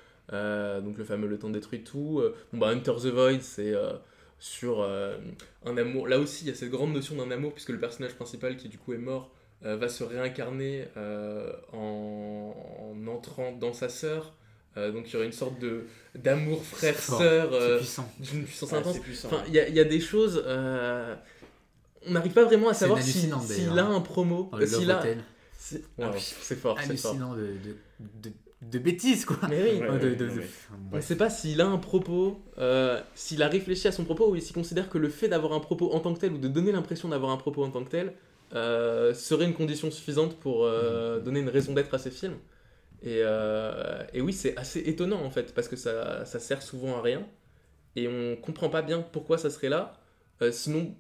euh, donc le fameux Le temps détruit tout. Euh, bon bah Enter the Void c'est euh, sur euh, un amour, là aussi il y a cette grande notion d'un amour puisque le personnage principal qui du coup est mort euh, va se réincarner euh, en, en entrant dans sa sœur, euh, donc il y aurait une sorte de, d'amour frère-sœur euh, d'une puissance ah, intense, enfin il y, y a des choses, euh, on n'arrive pas vraiment à c'est savoir s'il si, si a un promo, oh, s'il a... c'est... Wow, c'est fort, c'est fort. Hallucinant de, de, de... de bêtises quoi. Mais oui. Ouais, ouais, de, de, de, de, de... On ne sait pas s'il a un propos, euh, s'il a réfléchi à son propos ou s'il considère que le fait d'avoir un propos en tant que tel ou de donner l'impression d'avoir un propos en tant que tel euh, serait une condition suffisante pour euh, mmh. donner une raison d'être à ses films. Et, euh, et oui, c'est assez étonnant en fait parce que ça, ça sert souvent à rien et on comprend pas bien pourquoi ça serait là. Euh, sinon,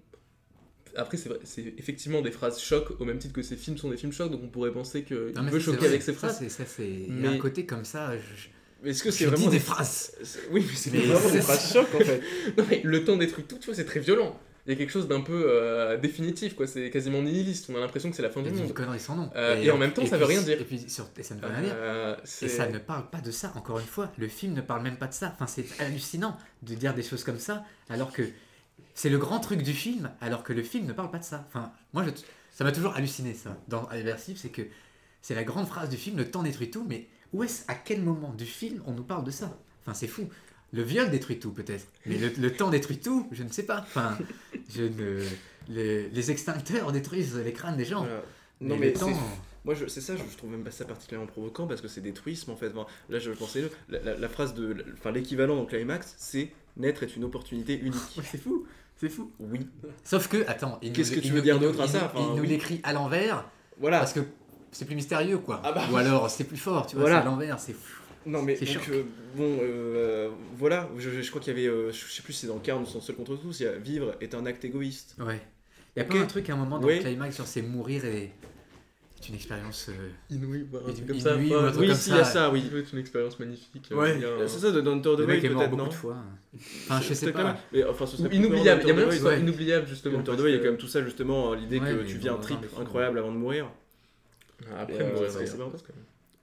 après c'est, vrai, c'est effectivement des phrases choc au même titre que ces films sont des films choc, donc on pourrait penser qu'il veut choquer vrai. Avec ses phrases. Ça, c'est, ça, c'est... Mais... Il y a un côté comme ça. Je... Mais est-ce que c'est je vraiment des phrases c'est... Oui, mais c'est mais vraiment c'est... des phrases choc en fait. Non, mais le temps détruit tout, tu vois, c'est très violent. il y a quelque chose d'un peu euh, définitif, quoi. C'est quasiment nihiliste. On a l'impression que c'est la fin du C'est une monde. connerie sans nom. Euh, et en même temps, et ça veut puis- rien dire. Et puis sur- et ça ne veut rien dire. Euh, Et c'est- ça ne parle pas de ça, encore une fois. Le film ne parle même pas de ça. Enfin, c'est hallucinant de dire des choses comme ça, alors que c'est le grand truc du film, alors que le film ne parle pas de ça. Enfin, moi, je, ça m'a toujours halluciné, ça, dans Aversive, c'est que c'est la grande phrase du film, le temps détruit tout, mais où est-ce, à quel moment du film on nous parle de ça? Enfin, c'est fou. Le viol détruit tout, peut-être. Mais le, le temps détruit tout, je ne sais pas. Enfin, je ne... les, les extincteurs détruisent les crânes des gens. Voilà. Non, mais mais le temps... c'est- moi, je- c'est ça, je, je trouve même pas ça particulièrement provoquant parce que c'est des truismes en fait. Enfin, là, je pensais, la, la, la phrase de. Enfin, l'équivalent dans Climax, c'est naître est une opportunité unique. Ouais, c'est fou, c'est fou. Oui. Sauf que, attends, il Qu'est-ce nous- que tu il veux nous- dire il nous- d'autre à il ça nous- Enfin, Il nous oui. l'écrit à l'envers, Voilà. parce que c'est plus mystérieux, quoi. Ah bah Ou oui. alors c'est plus fort, tu vois, Voilà. c'est à l'envers, c'est fou. Non mais C'est donc choc. euh, bon euh, voilà je, je- je crois qu'il y avait euh, je sais plus si c'est dans Carne ou son seul contre tous il y a vivre est un acte égoïste. Ouais. Il y a Ok. pas un truc à un moment dans Ouais. le climax sur c'est mourir et c'est une expérience. euh, Inouï, voilà, un truc Inouï comme ça. ou Enfin, un truc Oui comme si il y a ça. ça oui. Ça doit être une expérience magnifique. euh, Ouais. bien- Euh, C'est ça de Hunter the Le mec Void est mort peut-être beaucoup non de fois. Enfin, je C'est sais peut-être pas. quand même- mais enfin ce Ou serait plus inoubliable, il y a cohérent moyen que d'Hunter ce the soit ouais. inoubliable Void. justement. Hunter the parce Void il y a que- quand même tout ça justement l'idée Ouais, que mais tu bon, vis un dans trip les films, incroyable avant de mourir. Après, Et, euh, mourir, c'est- c'est c'est bien bien. quand même.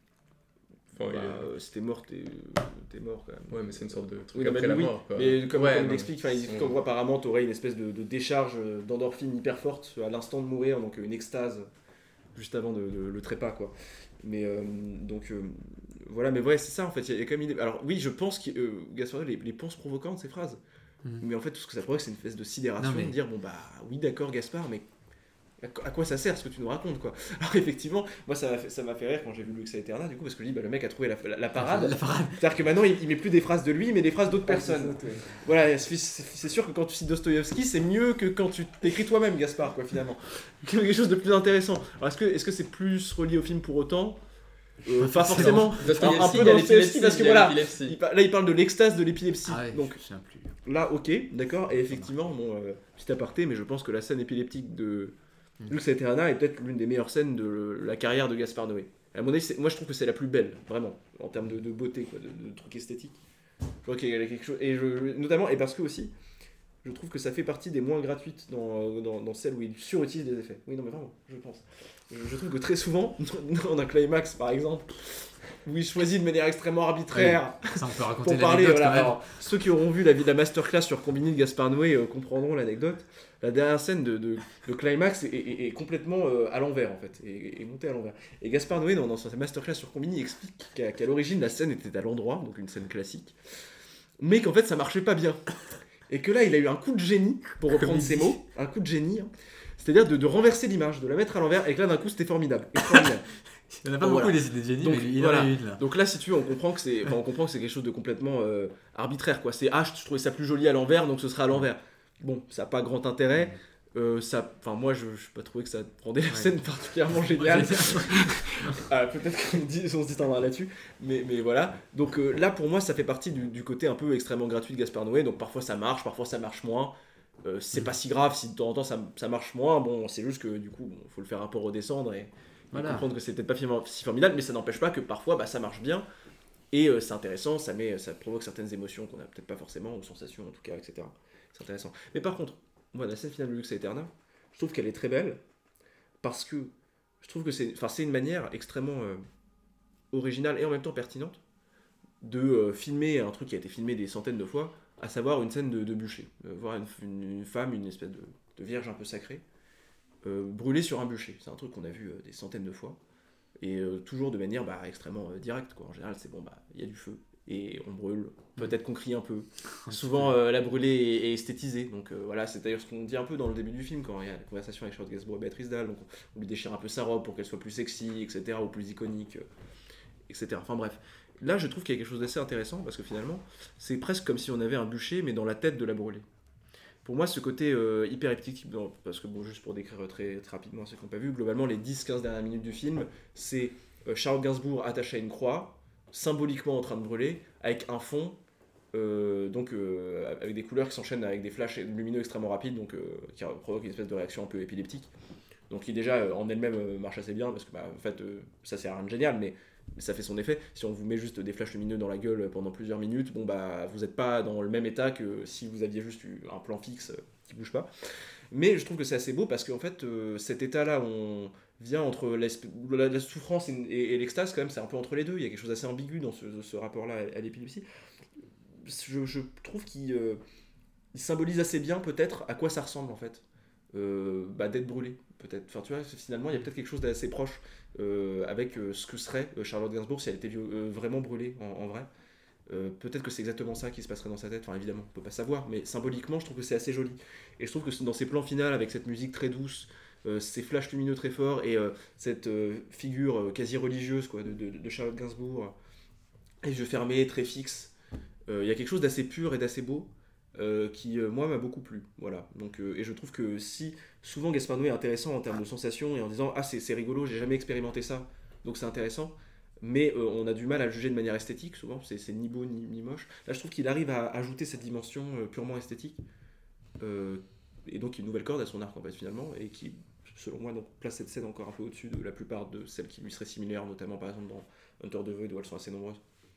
Enfin, il Bah, est- euh, si t'es mort t'es t'es mort quand même. Ouais, mais c'est une sorte de truc Oui, non, après mais la oui. mort, quoi. Mais comme, Ouais, comme il non, l'explique, enfin, il dit c'est- qu'en gros, apparemment, tu aurais une espèce de, de décharge euh, d'endorphine hyper forte à l'instant de mourir, donc euh, une extase juste avant de, de- le trépas, quoi. Mais euh, donc euh, voilà, mais ouais, c'est ça en fait. Il y a quand même une idée- Alors oui, je pense que euh, Gaspard Noé les, les pense provocantes ces phrases, Mhm. mais en fait, tout ce que ça provoque, c'est une espèce de sidération Non, mais- de dire bon bah oui, d'accord, Gaspard, mais à quoi- à quoi ça sert ce que tu nous racontes quoi. Alors effectivement, moi ça m'a fait, ça m'a fait rire quand j'ai vu Lux Aeterna du coup parce que je dis bah, le mec a trouvé la, la- la parade. La parade. C'est-à-dire que maintenant il, il met plus des phrases de lui mais des phrases d'autres personnes. Ouais. Voilà, c'est c'est sûr que quand tu cites Dostoïevski, c'est mieux que quand tu t'écris toi-même, Gaspard, quoi, finalement. Quelque chose de plus intéressant. Alors, est-ce que est-ce que c'est plus relié au film pour autant Euh, Pas forcément. Dostoïevski, Un peu il y a dans l'épilepsie, Dostoïevski, parce que il y a voilà, l'épilepsie. Il pa- là, il parle de l'extase de l'épilepsie. Ah ouais, Donc je me souviens plus. là, ok, d'accord. Et effectivement, bon, euh, petit aparté, mais je pense que la scène épileptique de Mm. Lux Aeterna est peut-être l'une des meilleures scènes de la carrière de Gaspard Noé. À mon avis, c'est- moi, je trouve que c'est la plus belle, vraiment, en termes de, de beauté, quoi, de, de trucs esthétiques. Je crois qu'il y a quelque chose, et je, notamment, et parce que aussi, je trouve que ça fait partie des moins gratuites dans, dans, dans celles où il surutilise des effets. Oui, non, mais vraiment, je pense. Je, je trouve que très souvent, dans un climax par exemple, où il choisit de manière extrêmement arbitraire Ça, on peut raconter pour parler. l'anecdote Voilà, quand même. alors, ceux qui auront vu la, la masterclass sur Combini de Gaspard Noé euh, comprendront l'anecdote. La dernière scène de, de, de climax est, est- est complètement euh, à l'envers en fait, est, est montée à l'envers. Et Gaspard Noé, dans, dans sa masterclass sur Combini, explique qu'à qu'à l'origine la scène était à l'endroit, donc une scène classique, mais qu'en fait ça marchait pas bien. Et que là il a eu un coup de génie, pour reprendre ses mots, un coup de génie, hein. C'est-à-dire de, de renverser l'image, de la mettre à l'envers, et que là d'un coup c'était formidable. extraordinaire. Il n'y en a pas Donc, beaucoup voilà. des idées de génie, Donc, mais lui, il voilà. en a une là. Donc là, si tu veux, on comprend que c'est, enfin, on comprend que c'est quelque chose de complètement euh, arbitraire, quoi. C'est ah, je trouvais ça plus joli à l'envers, donc ce sera à l'envers. Bon, ça n'a pas grand intérêt. Euh, ça, enfin, moi, je n'ai pas trouvé que ça rendait la Ouais. scène particulièrement géniale. Ah, peut-être qu'on dit, on se détendra là-dessus, mais, mais voilà. Donc euh, là, pour moi, ça fait partie du, du côté un peu extrêmement gratuit de Gaspard Noé. Donc parfois ça marche, parfois ça marche moins. Euh, c'est pas si grave si de temps en temps ça, ça marche moins. Bon, c'est juste que du coup, il faut le faire un peu redescendre et, et Voilà. comprendre que c'est peut-être pas fi- si formidable, mais ça n'empêche pas que parfois bah, ça marche bien et euh, c'est intéressant, ça, met, ça provoque certaines émotions qu'on a peut-être pas forcément, ou sensations en tout cas, et cetera. C'est intéressant. Mais par contre, moi, la scène finale de Lux Aeterna, je trouve qu'elle est très belle parce que je trouve que c'est, enfin, c'est une manière extrêmement euh, originale et en même temps pertinente de euh, filmer un truc qui a été filmé des centaines de fois, à savoir une scène de, de bûcher. Euh, voir une, une- une femme, une espèce de, de vierge un peu sacrée, euh, brûlée sur un bûcher. C'est un truc qu'on a vu euh, des centaines de fois, et euh, toujours de manière bah, extrêmement euh, directe, quoi. En général, c'est bon, bah, il y a du feu, et on brûle. Peut-être qu'on crie un peu. Souvent, euh, la brûlée est, est esthétisée. Donc euh, voilà, c'est d'ailleurs ce qu'on dit un peu dans le début du film, quand il y a la conversation avec Charlotte Gainsbourg et Béatrice Dalle. Donc on lui déchire un peu sa robe pour qu'elle soit plus sexy, et cetera, ou plus iconique, euh, et cetera. Enfin bref. Là, je trouve qu'il y a quelque chose d'assez intéressant, parce que finalement, c'est presque comme si on avait un bûcher, mais dans la tête de la brûlée. Pour moi, ce côté euh, hyper heptique, non, parce que bon, juste pour décrire très, très rapidement ceux qui n'ont pas vu, globalement, les dix quinze dernières minutes du film, c'est euh, Charlotte Gainsbourg attachée à une croix, symboliquement en train de brûler, avec un fond, euh, donc euh, avec des couleurs qui s'enchaînent avec des flashs lumineux extrêmement rapides, donc euh, qui provoquent une espèce de réaction un peu épileptique. Donc qui déjà euh, en elle-même euh, marche assez bien, parce que bah, en fait, euh, ça c'est rien de génial, mais mais ça fait son effet. Si on vous met juste des flashs lumineux dans la gueule pendant plusieurs minutes, bon bah vous n'êtes pas dans le même état que si vous aviez juste eu un plan fixe qui bouge pas. Mais je trouve que c'est assez beau parce qu'en fait, euh, cet état-là, on vient entre la, la souffrance et, et, et l'extase, quand même, c'est un peu entre les deux. Il y a quelque chose d'assez ambigu dans ce, ce rapport-là à, à l'épilepsie. Je, je trouve qu'il euh, il symbolise assez bien, peut-être, à quoi ça ressemble, en fait. Euh, bah, d'être brûlé, peut-être. Enfin, tu vois, finalement, il y a peut-être quelque chose d'assez proche euh, avec euh, ce que serait euh, Charlotte Gainsbourg si elle était euh, vraiment brûlée, en, en vrai. Euh, peut-être que c'est exactement ça qui se passerait dans sa tête, enfin évidemment on peut pas savoir, mais symboliquement je trouve que c'est assez joli, et je trouve que dans ces plans finaux avec cette musique très douce, euh, ces flashs lumineux très forts, et euh, cette euh, figure euh, quasi religieuse quoi, de, de, de Charlotte Gainsbourg, les yeux fermés, très fixes, il euh, y a quelque chose d'assez pur et d'assez beau euh, qui euh, moi m'a beaucoup plu, voilà. Donc, euh, et je trouve que si souvent Gaspard Noé est intéressant en termes de sensations et en disant ah c'est, c'est rigolo, j'ai jamais expérimenté ça, donc c'est intéressant, mais euh, on a du mal à le juger de manière esthétique, souvent, c'est, c'est ni beau ni, ni moche. Là, je trouve qu'il arrive à ajouter cette dimension euh, purement esthétique, euh, et donc une nouvelle corde à son arc, en fait, finalement, et qui, selon moi, donc, place cette scène encore un peu au-dessus de la plupart de celles qui lui seraient similaires, notamment, par exemple, dans Hunter the Void, où elles sont assez nombreuses.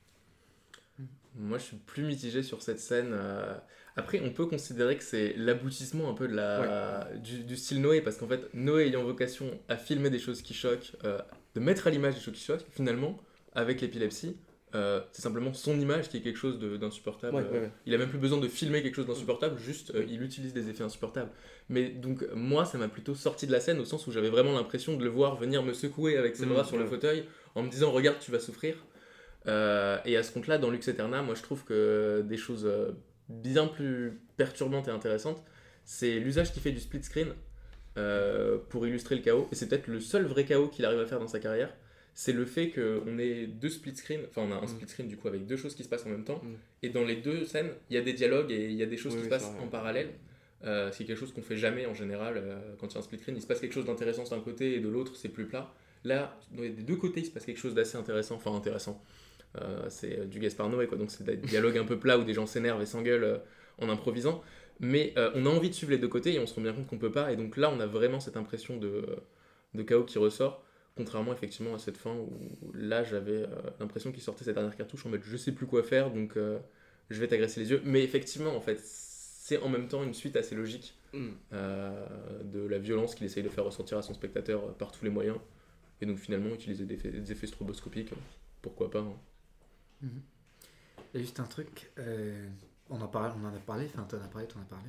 Moi, je suis plus mitigé sur cette scène. euh, Après, on peut considérer que c'est l'aboutissement un peu de la... du, du style Noé, parce qu'en fait, Noé ayant vocation à filmer des choses qui choquent, euh, de mettre à l'image des choses qui choquent, finalement, avec l'épilepsie, euh, c'est simplement son image qui est quelque chose de, d'insupportable. Ouais, ouais, ouais. Il a même plus besoin de filmer quelque chose d'insupportable, juste euh, il utilise des effets insupportables. Mais donc, moi, ça m'a plutôt sorti de la scène au sens où j'avais vraiment l'impression de le voir venir me secouer avec ses Mmh, bras sur ouais. le fauteuil en me disant regarde, tu vas souffrir. Euh, et à ce compte-là, dans Lux Aeterna, moi je trouve que des choses euh, bien plus perturbantes et intéressantes, c'est l'usage qu'il fait du split screen euh, pour illustrer le chaos. Et c'est peut-être le seul vrai chaos qu'il arrive à faire dans sa carrière. C'est le fait qu'on ait deux split screens, enfin on a un Mm. split screen du coup avec deux choses qui se passent en même temps. Mm. Et dans les deux scènes, il y a des dialogues et il y a des choses Oui, qui oui, se passent c'est vrai, en ouais. parallèle. Euh, c'est quelque chose qu'on fait jamais en général euh, quand il y a un split screen. Il se passe quelque chose d'intéressant d'un côté et de l'autre c'est plus plat. Là, des deux côtés, il se passe quelque chose d'assez intéressant, enfin intéressant. Euh, c'est euh, du Gaspard Noé, quoi. Donc c'est des dialogues un peu plats où des gens s'énervent et s'engueulent euh, en improvisant. Mais euh, on a envie de suivre les deux côtés et on se rend bien compte qu'on peut pas. Et donc là, on a vraiment cette impression de, de chaos qui ressort. Contrairement effectivement à cette fin où là, j'avais euh, l'impression qu'il sortait cette dernière cartouche en mode je sais plus quoi faire, donc euh, je vais t'agresser les yeux. Mais effectivement, en fait, c'est en même temps une suite assez logique Mm. euh, de la violence qu'il essaye de faire ressentir à son spectateur euh, par tous les moyens. Et donc finalement, utiliser des effets, des effets stroboscopiques, euh, pourquoi pas. Hein. Mhm. Il y a juste un truc, euh, on, en parle, on en a parlé, enfin tu en as parlé, tu en as parlé,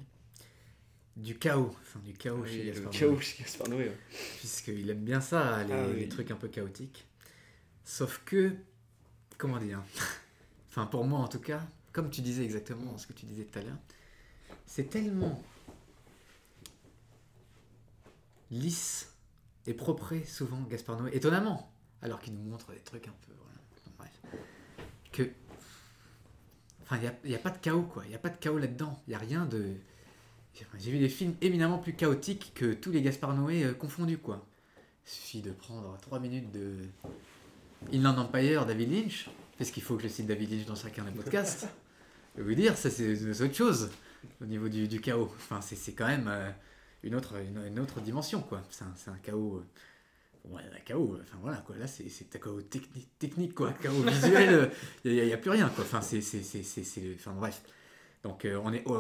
du chaos, enfin du chaos Oui, chez le Gaspard chaos Noé, chez Gaspard Noé. Ouais. puisqu'il aime bien ça, les, Ah oui. les trucs un peu chaotiques. Sauf que, comment dire, enfin pour moi en tout cas, comme tu disais exactement ce que tu disais tout à l'heure, c'est tellement lisse et propre souvent Gaspard Noé, étonnamment, alors qu'il nous montre des trucs un peu, voilà, bon, bref, que, enfin il n'y a, a pas de chaos quoi, il n'y a pas de chaos là-dedans, il n'y a rien de, j'ai vu des films éminemment plus chaotiques que tous les Gaspard Noé euh, confondus quoi. Il suffit de prendre trois minutes de Inland Empire, David Lynch, parce qu'il faut que je cite David Lynch dans chacun des podcasts. Je vais vous dire, ça c'est, c'est autre chose au niveau du, du chaos. Enfin, c'est, c'est quand même euh, une, autre, une, une autre dimension, quoi. C'est un, c'est un chaos. Euh, bon, un chaos, enfin voilà, quoi. Là, c'est, c'est un chaos techni- technique, quoi. Chaos visuel, il n'y a, a plus rien, quoi. Enfin, c'est. c'est, c'est, c'est, c'est enfin, bref. Donc, euh, on est. Oh.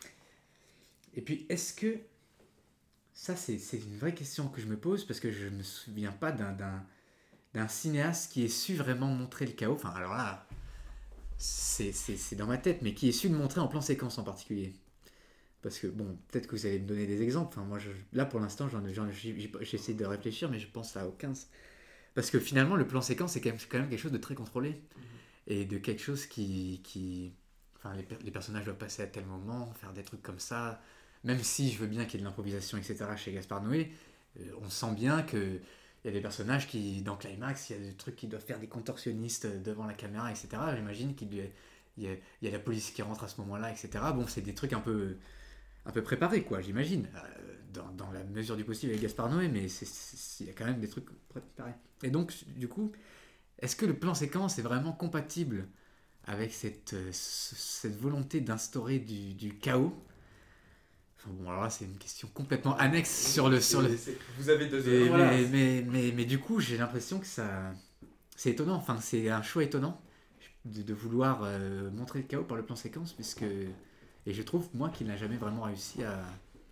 Et puis, est-ce que. Ça, c'est, c'est une vraie question que je me pose, parce que je ne me souviens pas d'un. d'un d'un cinéaste qui ait su vraiment montrer le chaos, enfin alors là, c'est, c'est, c'est dans ma tête, mais qui ait su le montrer en plan séquence en particulier. Parce que, bon, peut-être que vous allez me donner des exemples, enfin moi, je, là pour l'instant, j'en, j'en, j'essaie de réfléchir, mais je pense à aucun. Parce que finalement, le plan séquence, c'est quand même, quand même quelque chose de très contrôlé, mmh. et de quelque chose qui... qui enfin, les, les personnages doivent passer à tel moment, faire des trucs comme ça, même si je veux bien qu'il y ait de l'improvisation, et cetera, chez Gaspard Noé, euh, on sent bien que il y a des personnages qui, dans Climax, il y a des trucs qui doivent faire des contorsionnistes devant la caméra, et cetera. J'imagine qu'il y a, il y a, il y a la police qui rentre à ce moment-là, et cetera. Bon, c'est des trucs un peu, un peu préparés, quoi, j'imagine, euh, dans, dans la mesure du possible avec Gaspard Noé, mais c'est, c'est, il y a quand même des trucs préparés. Et donc, du coup, est-ce que le plan séquence est vraiment compatible avec cette, cette volonté d'instaurer du, du chaos ? Enfin bon, alors là, c'est une question complètement annexe sur le... Sur le... Vous avez deux mais, heures. Voilà. mais, mais, mais, mais du coup, j'ai l'impression que ça... C'est étonnant, enfin, c'est un choix étonnant de, de vouloir euh, montrer le chaos par le plan séquence, puisque... Et je trouve, moi, qu'il n'a jamais vraiment réussi à,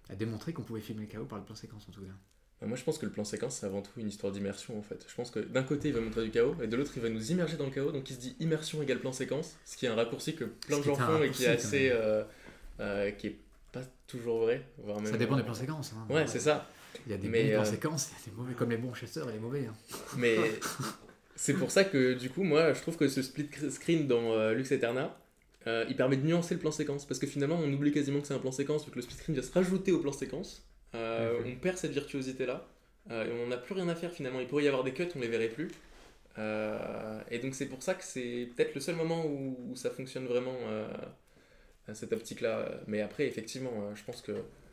a démontré qu'on pouvait filmer le chaos par le plan séquence en tout cas. Bah, moi je pense que le plan séquence c'est avant tout une histoire d'immersion en fait. Je pense que d'un côté il va montrer du chaos et de l'autre il va nous immerger dans le chaos, donc il se dit immersion égale plan séquence, ce qui est un raccourci que plein Ce de qui gens est un font et qui est raccourci, assez... Euh, euh, qui est pas toujours vrai. Voire même, Ça dépend euh, des plans séquences. Hein. Ouais, c'est ça. Il y a des Mais, bons plans euh, séquences, il y a des mauvais, comme les bons chasseurs et les mauvais. Hein. Mais c'est pour ça que du coup, moi, je trouve que ce split screen dans euh, Lux Eterna, euh, il permet de nuancer le plan séquence. Parce que finalement, on oublie quasiment que c'est un plan séquence, vu que le split screen vient se rajouter au plan séquence. Euh, Mhm. On perd cette virtuosité-là. Euh, et on n'a plus rien à faire finalement. Il pourrait y avoir des cuts, on les verrait plus. Euh, et donc c'est pour ça que c'est peut-être le seul moment où, où ça fonctionne vraiment, euh, à cette optique-là. Mais après, effectivement, euh, je pense que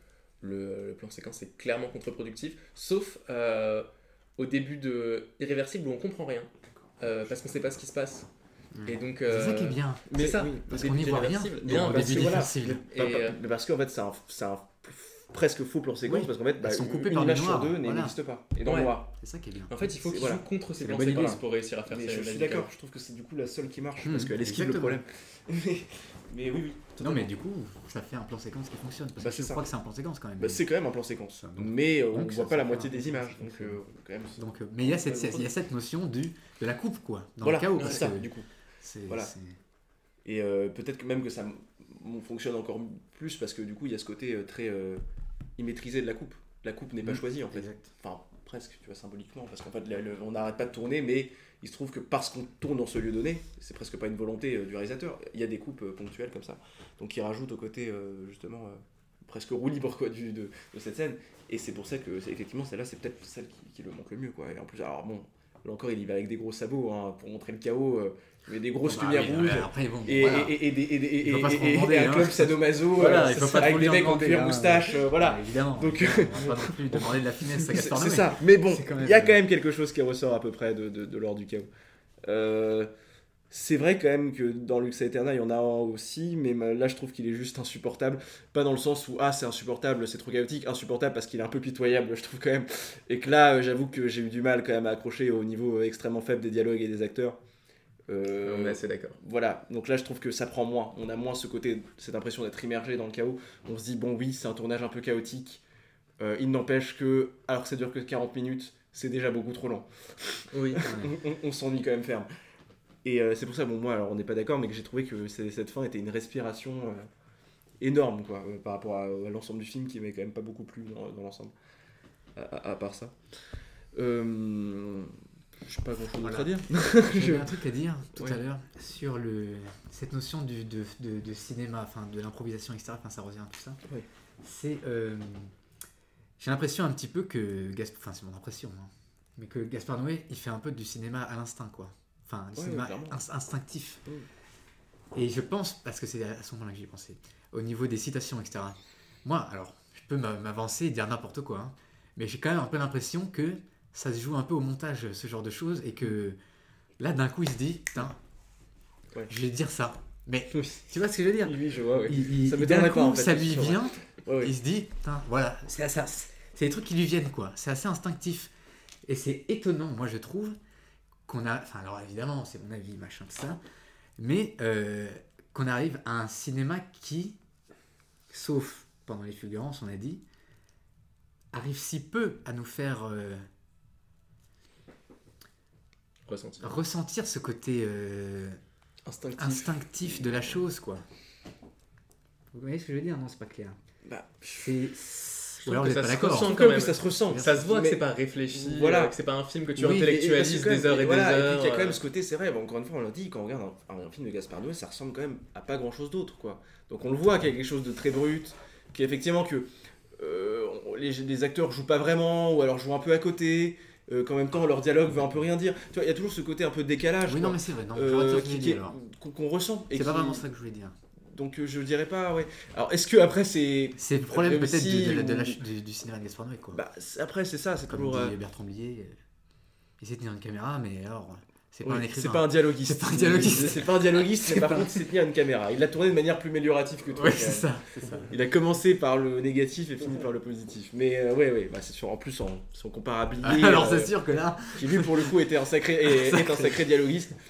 le, le plan séquence est clairement contre-productif. Sauf euh, au début de Irréversible où on comprend rien. Euh, parce qu'on sait pas ce qui se passe. Et donc, C'est ça euh, qui est bien. c'est ça. oui, Au parce début qu'on y voit rien. d'Irréversible, Donc, bien, au parce début que voilà. difficile. Et, Pas- euh, pas- parce qu'en fait, c'est un, c'est un presque faux plan séquence Oui. parce qu'en fait, bah, Elles sont une- coupées une par image le sur noir, deux voilà. n'existe pas. Et dans le Ouais. noir. C'est ça qui est bien. En fait, il faut C'est- qu'il voilà. joue contre ces C'est plans la bonne séquences idée. pour réussir à faire Mais ces je suis magiques. d'accord, je trouve que c'est du coup la seule qui marche Hmm, parce qu'elle esquive le exactement. problème. Mais, mais oui, oui. Non, totalement. mais du coup, ça fait un plan séquence qui fonctionne. Parce Bah, que c'est je ça. crois que c'est un plan séquence quand même. Bah, c'est quand même un plan séquence. Ça, donc- mais euh, on donc, voit ça- pas la ça moitié fait un des plan images. séquence. Donc, euh, quand même. Donc, euh, mais il y, a cette, Ouais, il y a cette notion du, de la coupe, quoi, dans Voilà, le chaos. c'est Parce ça, que du coup. c'est, Voilà. c'est- Et euh, peut-être que même que ça m- m- fonctionne encore plus parce que du coup, il y a ce côté euh, très euh, immaîtrisé de la coupe. La coupe n'est pas Mm. choisie en fait. Exact. Enfin, presque, tu vois, symboliquement. Parce qu'en fait, la- le- on n'arrête pas de tourner, mais il se trouve que parce qu'on tourne dans ce lieu donné, c'est presque pas une volonté euh, du réalisateur. Il y a des coupes euh, ponctuelles comme ça. Donc, il rajoute au côté, euh, justement, euh, presque roue libre quoi, du, de, de cette scène. Et c'est pour ça que, c'est, effectivement, celle-là, c'est peut-être celle qui, qui le manque le mieux. Quoi. Et en plus, alors bon, là encore, il y va avec des gros sabots hein, pour montrer le chaos. Euh, mais des grosses Bah, lumières oui, rouges. mais après, bon, Et, voilà. et, et, des- et, des- et, Il faut pas et- trop en et- demander, et un hein. club sadomaso Voilà, euh, il faut pas avec trop des lui en mecs en demander, cuir hein. moustache, euh, voilà. Bah, évidemment. Donc, on va pas non plus demander de la finesse à C'est Gaspard c'est Noé. ça. Mais bon, C'est quand même- il y a quand même quelque chose qui ressort à peu près de, de, de l'ordre du chaos. Euh, c'est vrai quand même que dans Lux Aeterna, il y en a un aussi, mais ma- là je trouve qu'il est juste insupportable. Pas dans le sens où, ah c'est insupportable, c'est trop chaotique, insupportable parce qu'il est un peu pitoyable, je trouve quand même. Et que là, euh, j'avoue que j'ai eu du mal quand même à accrocher au niveau euh, extrêmement faible des dialogues et des acteurs. Euh, On est assez d'accord. Voilà, donc là je trouve que ça prend moins. On a moins ce côté, cette impression d'être immergé dans le chaos. On se dit, bon, oui, c'est un tournage un peu chaotique. Euh, il n'empêche que, alors que ça dure que quarante minutes, c'est déjà beaucoup trop long. Oui. On, on- on s'ennuie quand même ferme. Et euh, c'est pour ça, bon, moi, alors on n'est pas d'accord, mais que j'ai trouvé que c'est- cette fin était une respiration euh, énorme, quoi, euh, par rapport à, à l'ensemble du film qui m'avait quand même pas beaucoup plu dans, dans l'ensemble. À, à- à part ça. Euh, je sais pas grand chose d'autre Voilà. à dire. J'avais un truc à dire tout Ouais. à l'heure sur le, cette notion du, de, de, de cinéma, enfin de l'improvisation, et cetera. Enfin, ça revient à tout ça. Ouais. C'est, euh, j'ai l'impression un petit peu que Gaspard, enfin c'est mon impression, hein, mais que Gaspard Noé, il fait un peu du cinéma à l'instinct, quoi. Enfin, du Ouais, cinéma ouais, clairement. ins- instinctif. Mm. Et je pense, parce que c'est à ce moment-là que j'y ai pensé, au niveau des citations, et cetera. Moi, alors, je peux m'a- m'avancer et dire n'importe quoi, hein, mais j'ai quand même un peu l'impression que ça se joue un peu au montage, ce genre de choses, et que là, d'un coup, il se dit, putain, Ouais. je vais dire ça. Mais Oui. tu vois ce que je veux dire? Oui, je vois, ouais. Il, il- Ça il- m'étonnerait d'un pas, coup, en fait, ça c'est lui sûr, ouais. vient, Ouais, ouais. il se dit, putain, voilà, c'est, ça, c'est des trucs qui lui viennent, quoi. C'est assez instinctif. Et c'est étonnant, moi, je trouve, qu'on a. Enfin, alors évidemment, c'est mon avis, machin, tout ça. Mais euh, qu'on arrive à un cinéma qui, sauf pendant les fulgurances, on a dit, arrive si peu à nous faire euh, Ressenti. ressentir ce côté euh, Instinctif. instinctif de la chose, quoi. Vous voyez ce que je veux dire? Non, c'est pas clair. Bah, C'est. Je Ou alors trouve vous que n'êtes ça pas se d'accord. ressent Comme quand que même. ça se ressent. Ça se voit Mais- que c'est pas réfléchi, Voilà. euh, que c'est pas un film que tu Oui, Et- et- et intellectualises parce que quand des même- heures et et voilà, des et heures. puis il y a quand euh, même ce côté, c'est vrai, bon, encore une fois on l'a dit, quand on regarde un, un film de Gaspard Noé, ça ressemble quand même à pas grand chose d'autre, quoi. Donc on le voit qu'il y a quelque chose de très brut, qu'effectivement que euh, on- les, les acteurs jouent pas vraiment, ou alors jouent un peu à côté, euh, qu'en même temps leur dialogue veut un peu rien dire. Tu vois, il y a toujours ce côté un peu décalage, Oui, quoi, non, mais c'est vrai. Non, euh, j'aurais dû qui- revenir qui est- alors. qu'on qu'on ressent. et C'est pas qui- vraiment ça que je voulais dire. Donc euh, je dirais pas, ouais. Alors est-ce que après c'est. C'est le problème Réussi peut-être de, de, de la- ou- du, du cinéma de Gaspard Noé, quoi. Bah, c'est- après c'est ça, c'est Comme toujours. dit euh, Bertrand Blier, euh, il sait tenir une caméra, mais alors, c'est pas oui, un écrivain. c'est pas un dialoguiste. C'est pas un dialoguiste. C'est pas un dialoguiste, mais C'est par pas- contre c'est tenir une caméra. Il l'a tourné de manière plus améliorative que toi. Ouais, quand c'est même. ça, c'est ça. Il a commencé par le négatif et fini par le positif. Mais euh, ouais, ouais, bah, c'est sûr. En plus, en, si on compare à Blier, Alors euh, c'est sûr que là, qui lui pour le coup était un sacré, et- est un sacré dialoguiste.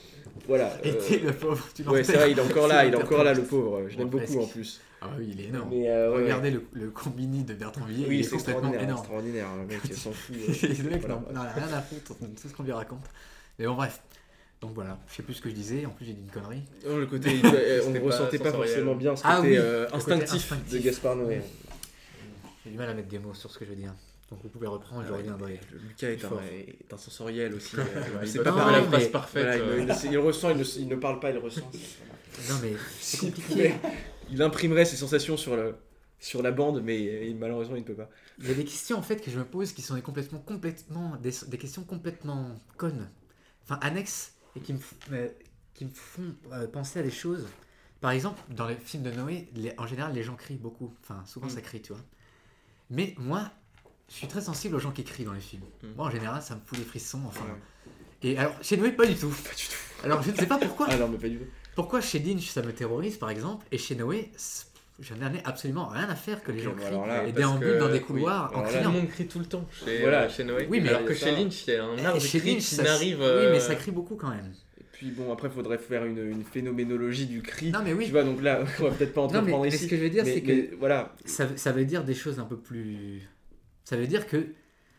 voilà. Et euh, t'es le pauvre, tu Ouais, c'est vrai, il est encore là, C'est il est encore là, le presque. pauvre. Je l'aime Bon, beaucoup en presque. plus. Ah oui, il est énorme. Mais euh, ouais, Regardez le, le combini de Bertrand Villiers, oui, il est c'est complètement extraordinaire, énorme. extraordinaire. Le mec, il s'en fout. euh, Le mec voilà. n'en n'en a rien à foutre de tout ce qu'on lui raconte. Mais bon, bref. Donc voilà, je sais plus ce que je disais, en plus j'ai dit une connerie. Non, le côté, il- euh, on ne C'était pas ressentait pas sensoriel. forcément bien ce Ah côté oui, euh, le côté instinctif, de instinctif. Gaspard Noé. J'ai du mal à mettre des mots sur ce que je veux dire. Donc vous pouvez reprendre, je Ouais, reviendrai. Lucas est un, Fort. est un sensoriel aussi. Ouais, euh, il c'est peut pas non, faire pareil. la phrase mais- parfaite. Voilà, il, euh, il- il ressent, il ne, il ne parle pas, il ressent. Non mais c'est S'il compliqué. pouvait, il imprimerait ses sensations sur, le, sur la bande, mais il- malheureusement il ne peut pas. Il y a des questions en fait que je me pose qui sont des complètement, complètement, des, des questions complètement connes, enfin annexes et qui me, f- euh, qui me font euh, penser à des choses. Par exemple, dans les films de Noé, les- en général, les gens crient beaucoup. Enfin, souvent Mm. ça crie, tu vois. Mais moi, je suis très sensible aux gens qui crient dans les films. Mm. Moi, en général, ça me fout les frissons. Enfin. Ouais. Et alors, chez Noé, pas du tout. Pas du tout. Alors, je ne sais pas pourquoi. Ah non, mais pas du tout. Pourquoi chez Lynch ça me terrorise par exemple et chez Noé c- je n'en ai absolument rien à faire que les Ok, gens bon, crient alors là, et parce déambulent que- dans des oui, couloirs en alors là, Tout le criant. monde crie tout le temps chez, Voilà. euh, chez Noé. Oui, mais alors il y a que ça. chez Lynch, il y a un arbre Et de chez cri Lynch, qui ça- n'arrive. oui euh, mais ça crie beaucoup quand même. Et puis bon, après, il faudrait faire une, une phénoménologie du cri. Non mais oui. Tu vois, donc là, on va peut-être pas Non entreprendre mais, mais ici. ce que je veux dire mais, c'est que mais voilà. ça, ça veut dire des choses un peu plus. Ça veut dire que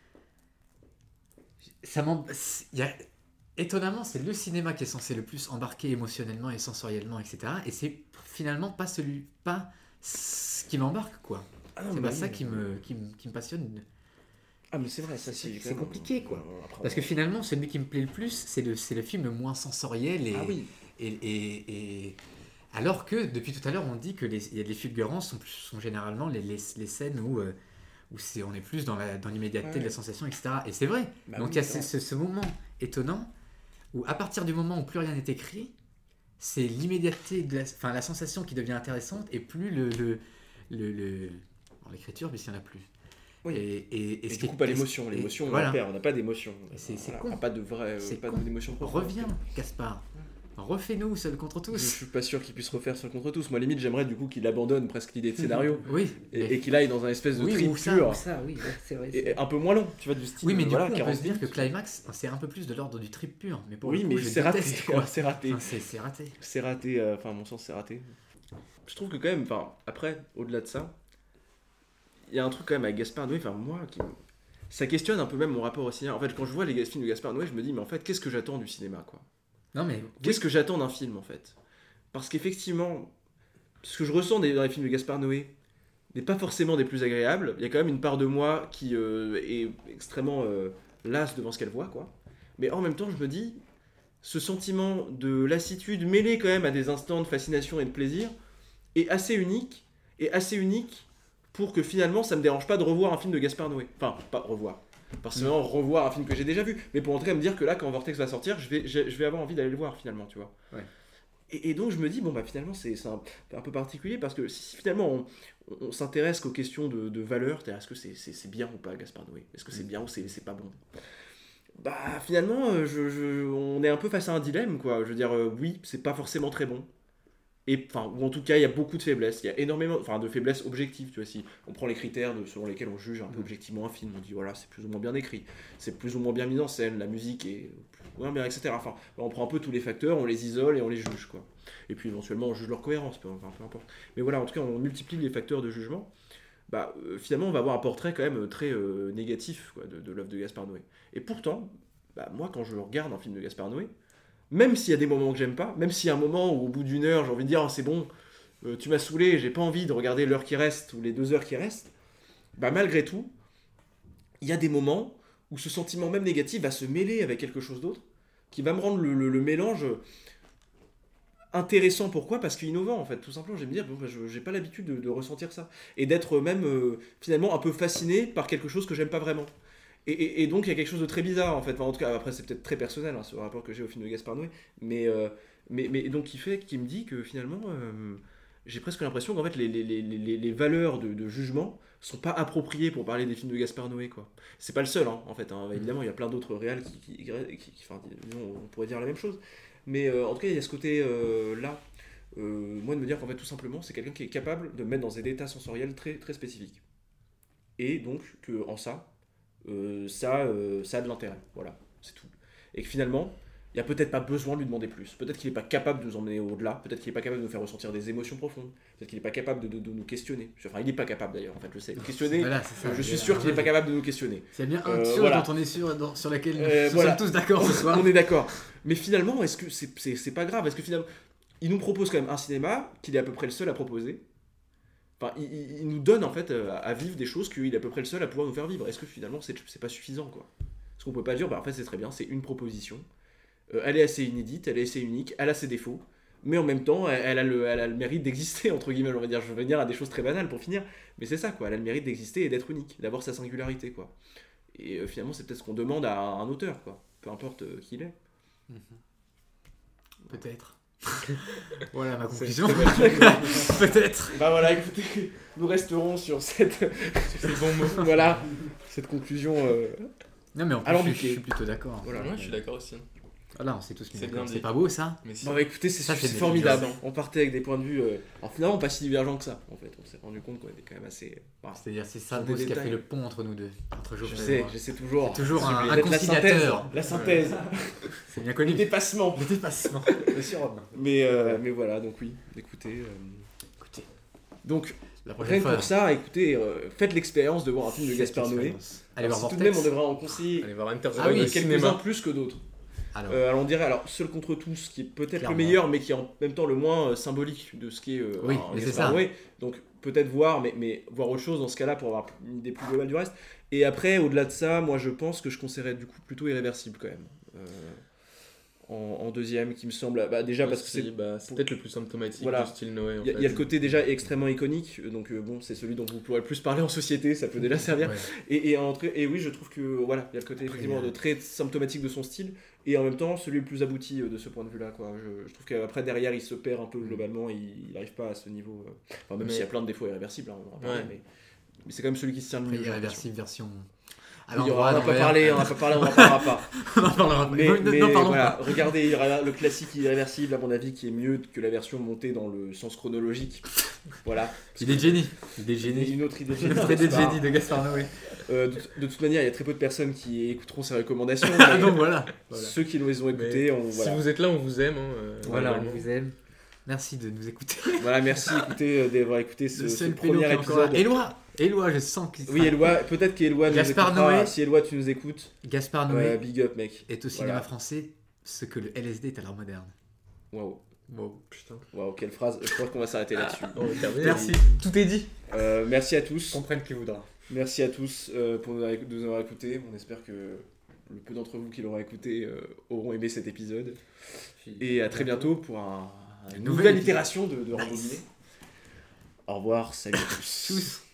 ça m'en- il y a- étonnamment c'est le cinéma qui est censé le plus embarquer émotionnellement et sensoriellement et cetera. Et c'est finalement pas celui pas ce qui m'embarque quoi. Ah non, C'est mais pas oui, ça mais- qui me, qui me, qui me passionne. Ah, mais c'est vrai, ça c'est. C'est compliqué, quoi. Après, Parce que finalement, celui qui me plaît le plus, c'est le, c'est le film le moins sensoriel. Et, Ah oui. et, et, et- alors que depuis tout à l'heure, on dit que les, il y a les fulgurances sont, plus- sont généralement les, les, les scènes où, euh, où c'est, on est plus dans, la, dans l'immédiateté Ouais. de la sensation, et cetera. Et c'est vrai. Bah Donc oui, il y a c'est ce, ce, ce moment étonnant où, à partir du moment où plus rien n'est écrit, c'est l'immédiateté, de la, enfin la sensation qui devient intéressante et plus le. le, le, le- bon, l'écriture, mais s'il n'y en a plus. Oui. Et, et, Et ce du qui coup, est- pas et- l'émotion. et- L'émotion, on voilà. la perd, on n'a pas d'émotion. Et c'est- c'est Voilà, con. on n'a pas de vraie, C'est pas con. d'émotion profonde. Reviens, Gaspard. Refais-nous seul contre Je tous. suis pas sûr qu'il puisse refaire seul contre tous. Moi, limite, j'aimerais du coup qu'il abandonne presque l'idée de scénario Oui. et, mais- et qu'il aille dans un espèce de oui, trip ou ça, pur ou ça, oui, ouais, c'est vrai. c'est et vrai. un peu moins long, tu vois, du style. Oui, mais du voilà, coup, on peut quarante se dire que minutes. Climax, c'est un peu plus de l'ordre du trip pur. Mais pour Oui, le coup, mais je c'est raté. déteste, quoi. C'est raté. Enfin, c'est, c'est raté. C'est raté. euh, Enfin, à mon sens, c'est raté. Je trouve que quand même, enfin, après, au-delà de ça, il y a un truc quand même avec Gaspard Noé. Enfin, moi, qui me- ça questionne un peu même mon rapport au cinéma. En fait, quand je vois les films de Gaspard Noé, je me dis, mais en fait, qu'est-ce que j'attends du cinéma, quoi? Non, mais Qu'est-ce que j'attends d'un film en fait? Parce qu'effectivement, ce que je ressens des- dans les films de Gaspard Noé n'est pas forcément des plus agréables. Il y a quand même une part de moi qui euh, est extrêmement euh, lasse devant ce qu'elle voit, quoi. Mais en même temps, je me dis, ce sentiment de lassitude mêlé quand même à des instants de fascination et de plaisir est assez unique, et assez unique pour que finalement ça me dérange pas de revoir un film de Gaspard Noé. Enfin, pas revoir. Forcément, revoir un film que j'ai déjà vu, mais pour en tout cas me dire que là, quand Vortex va sortir, je vais, je, je vais avoir envie d'aller le voir finalement, tu vois. Ouais. Et, et donc je me dis, bon, bah finalement, c'est c'est un, un peu particulier parce que si finalement on, on s'intéresse qu'aux questions de, de valeur, c'est-à-dire est-ce que c'est c'est- c'est bien ou pas Gaspard Noé? Est-ce que c'est bien ou c'est c'est pas bon? Bah finalement, euh, je, je- on est un peu face à un dilemme, quoi. Je veux dire, euh, oui, c'est pas forcément très bon. Et, enfin, ou en tout cas, il y a beaucoup de faiblesses. Il y a énormément enfin, de faiblesses objectives. Tu vois, si on prend les critères de, selon lesquels on juge un peu objectivement un film, on dit voilà, c'est plus ou moins bien écrit, c'est plus ou moins bien mis en scène, la musique est plus ou moins bien, et cetera. Enfin, on prend un peu tous les facteurs, on les isole et on les juge, quoi. Et puis éventuellement, on juge leur cohérence, peu, enfin, peu importe. Mais voilà, en tout cas, on multiplie les facteurs de jugement. Bah, euh, finalement, on va avoir un portrait quand même très euh, négatif, quoi, de, de l'œuvre de Gaspard Noé. Et pourtant, bah, moi, quand je regarde un film de Gaspard Noé, même s'il y a des moments que j'aime pas, même s'il y a un moment où au bout d'une heure j'ai envie de dire oh, c'est bon, euh, tu m'as saoulé, j'ai pas envie de regarder l'heure qui reste ou les deux heures qui restent, bah malgré tout, il y a des moments où ce sentiment même négatif va se mêler avec quelque chose d'autre, qui va me rendre le, le- le mélange intéressant. Pourquoi? Parce qu'innovant en fait, tout simplement. Je vais me dire, bon, bah, je j'ai pas l'habitude de, de ressentir ça, et d'être même euh, finalement un peu fasciné par quelque chose que j'aime pas vraiment. Et, et- et donc il y a quelque chose de très bizarre en fait. Enfin, en tout cas, après c'est peut-être très personnel hein, ce rapport que j'ai au film de Gaspard Noé, mais, euh, mais, mais donc qui fait, qui me dit que finalement euh, j'ai presque l'impression qu'en fait les, les, les, les, les valeurs de, de jugement sont pas appropriées pour parler des films de Gaspard Noé, quoi. C'est pas le seul hein, en fait. Hein. Évidemment il y a plein d'autres réals qui, qui, qui, qui- enfin, disons, on pourrait dire la même chose. Mais euh, en tout cas il y a ce côté euh, là. Euh, moi de me dire qu'en fait tout simplement c'est quelqu'un qui est capable de me mettre dans des états sensoriels très, très spécifiques. Et donc que en ça, euh, ça, euh, ça a de l'intérêt. Voilà, c'est tout. Et que finalement, il n'y a peut-être pas besoin de lui demander plus. Peut-être qu'il n'est pas capable de nous emmener au-delà. Peut-être qu'il n'est pas capable de nous faire ressentir des émotions profondes. Peut-être qu'il n'est pas capable de, de, de nous questionner. Enfin, il n'est pas capable d'ailleurs, en fait, je sais. Questionner, Voilà, c'est ça. je suis sûr qu'il n'est pas capable de nous questionner. C'est bien une Euh, chose voilà. dont on est sûr, dans- sur laquelle Euh, nous voilà. sommes tous d'accord ce soir. On est d'accord. Mais finalement, est-ce que c'est, c'est, c'est pas grave? Est-ce que finalement, il nous propose quand même un cinéma qu'il est à peu près le seul à proposer? Enfin, il, il- il nous donne en fait euh, à vivre des choses qu'il est à peu près le seul à pouvoir nous faire vivre. Est-ce que finalement c'est, c'est pas suffisant, quoi? Est-ce qu'on peut pas dire, bah en fait c'est très bien, c'est une proposition. Euh, elle est assez inédite, elle est assez unique, elle a ses défauts, mais en même temps, elle, elle a, le, elle a le mérite d'exister, entre guillemets, on va dire. Je vais venir à des choses très banales pour finir, mais c'est ça, quoi. Elle a le mérite d'exister et d'être unique, d'avoir sa singularité, quoi. Et euh, finalement, c'est peut-être ce qu'on demande à un auteur, quoi. Peu importe euh, qui il est. Peut-être. Voilà ma C'est- conclusion. c'est Peut-être. Bah voilà, écoutez, nous resterons sur cette, C'est bon mot. voilà, cette conclusion. euh, Non mais en plus, Allons je, piquer. je suis plutôt d'accord. Voilà. Ouais, je suis d'accord aussi. Voilà, on s'est tous mis C'est d'accord. bien C'est dit. pas beau ça? Mais si. Bon, bah écoutez, c'est, Ça, c'est c'est formidable. bien. On partait avec des points de vue. euh, Alors finalement, pas si divergents que ça, en fait. On s'est rendu compte qu'on était quand même assez. Voilà. C'est-à-dire c'est ça Sur le mot des ce qui a fait détails. le pont entre nous deux. Entre Je Geoffrey et sais, moi. j'essaie toujours. C'est toujours un, un d'être la synthèse. conciliateur. La synthèse. C'est bien Le connu. dépassement. Le dépassement. Monsieur Robin. Mais, euh, mais voilà, donc oui, écoutez. euh, Écoutez, Donc, la rien prochaine que fois. pour ça, écoutez, euh, faites l'expérience de voir un film de cette Gaspard Noé. expérience. Allez Alors, voir si tout de même, on Vortex. devrait en conseiller Allez voir Enter the Ah oui, Void au quelques-uns cinéma. plus que d'autres. Alors, Euh, alors on dirait, alors Seul contre tous, qui est peut-être Clairement. le meilleur, mais qui est en même temps le moins euh, symbolique de ce qui est euh, Oui, un mais c'est Gaspard ça. Noé. Donc peut-être voir, mais, mais voir autre chose dans ce cas-là pour avoir une idée plus globale du reste. Et après, au-delà de ça, moi je pense que je conseillerais du coup plutôt Irréversible quand même. Euh, en, en deuxième, qui me semble, bah, déjà parce que c'est Aussi, bah, c'est peut-être le plus symptomatique Voilà. du style Noé. en il y, a- fait. il y a le côté déjà extrêmement iconique, donc euh, bon, c'est celui dont vous pourrez le plus parler en société, ça peut déjà servir. ouais. Et, et, entre- et oui, je trouve que voilà, il y a le côté effectivement bien. de très symptomatique de son style, et en même temps celui le plus abouti euh, de ce point de vue-là. Quoi. Je, je trouve qu'après, derrière, il se perd un peu globalement, il n'arrive pas à ce niveau. euh, Enfin, même Mais- s'il y a plein de défauts irréversibles, hein, on en a parlé, Ouais. mais, mais c'est quand même celui qui se tient le mieux. Après, j'ai l'impression. Irréversible version. À Il y l'endroit, aura- on à n'a pas l'envers. parlé, on n'a pas parlé, on n'en parlera pas. On en parlera. Mais, Non, mais non, parlons voilà, pas. regardez il y aura le classique irréversible, à mon avis, qui est mieux que la version montée dans le sens chronologique. Voilà. Il est génie. Il est Une- génie. Une autre idée de Une autre idée de génie de Gaspard Noé. Euh, de, de toute manière, il y a très peu de personnes qui écouteront ces recommandations. Ah mais donc voilà. Voilà, Ceux qui nous les ont écoutées, on, Si voilà. vous êtes là, on vous aime. hein, euh, Voilà, on globalement. vous aime. Merci de nous écouter. Voilà, merci écoutez, euh, d'avoir écouté ce, Le ce seul pélo premier qui est encore là. épisode. Éloi Éloi, je sens qu'il Oui, Éloi, peut-être qu'Éloi nous Gaspard écoutera. Noé. Si Éloi, tu nous écoutes, Gaspard euh, Noé big up, mec. est au cinéma Voilà. français ce que le L S D est à l'art moderne. Waouh, Wow. Putain. waouh, quelle phrase. Je crois qu'on va s'arrêter là-dessus. On va terminer. Merci. Tout est dit. Euh, merci à tous. Comprenne qui voudra. Merci à tous euh, pour nous avoir, de nous avoir écoutés. On espère que le peu d'entre vous qui l'auront écouté euh, auront aimé cet épisode. Et à très bientôt pour un- une Une nouvelle nouvelle itération de, de Rambobiné. Au revoir, salut à tous. Tchuss.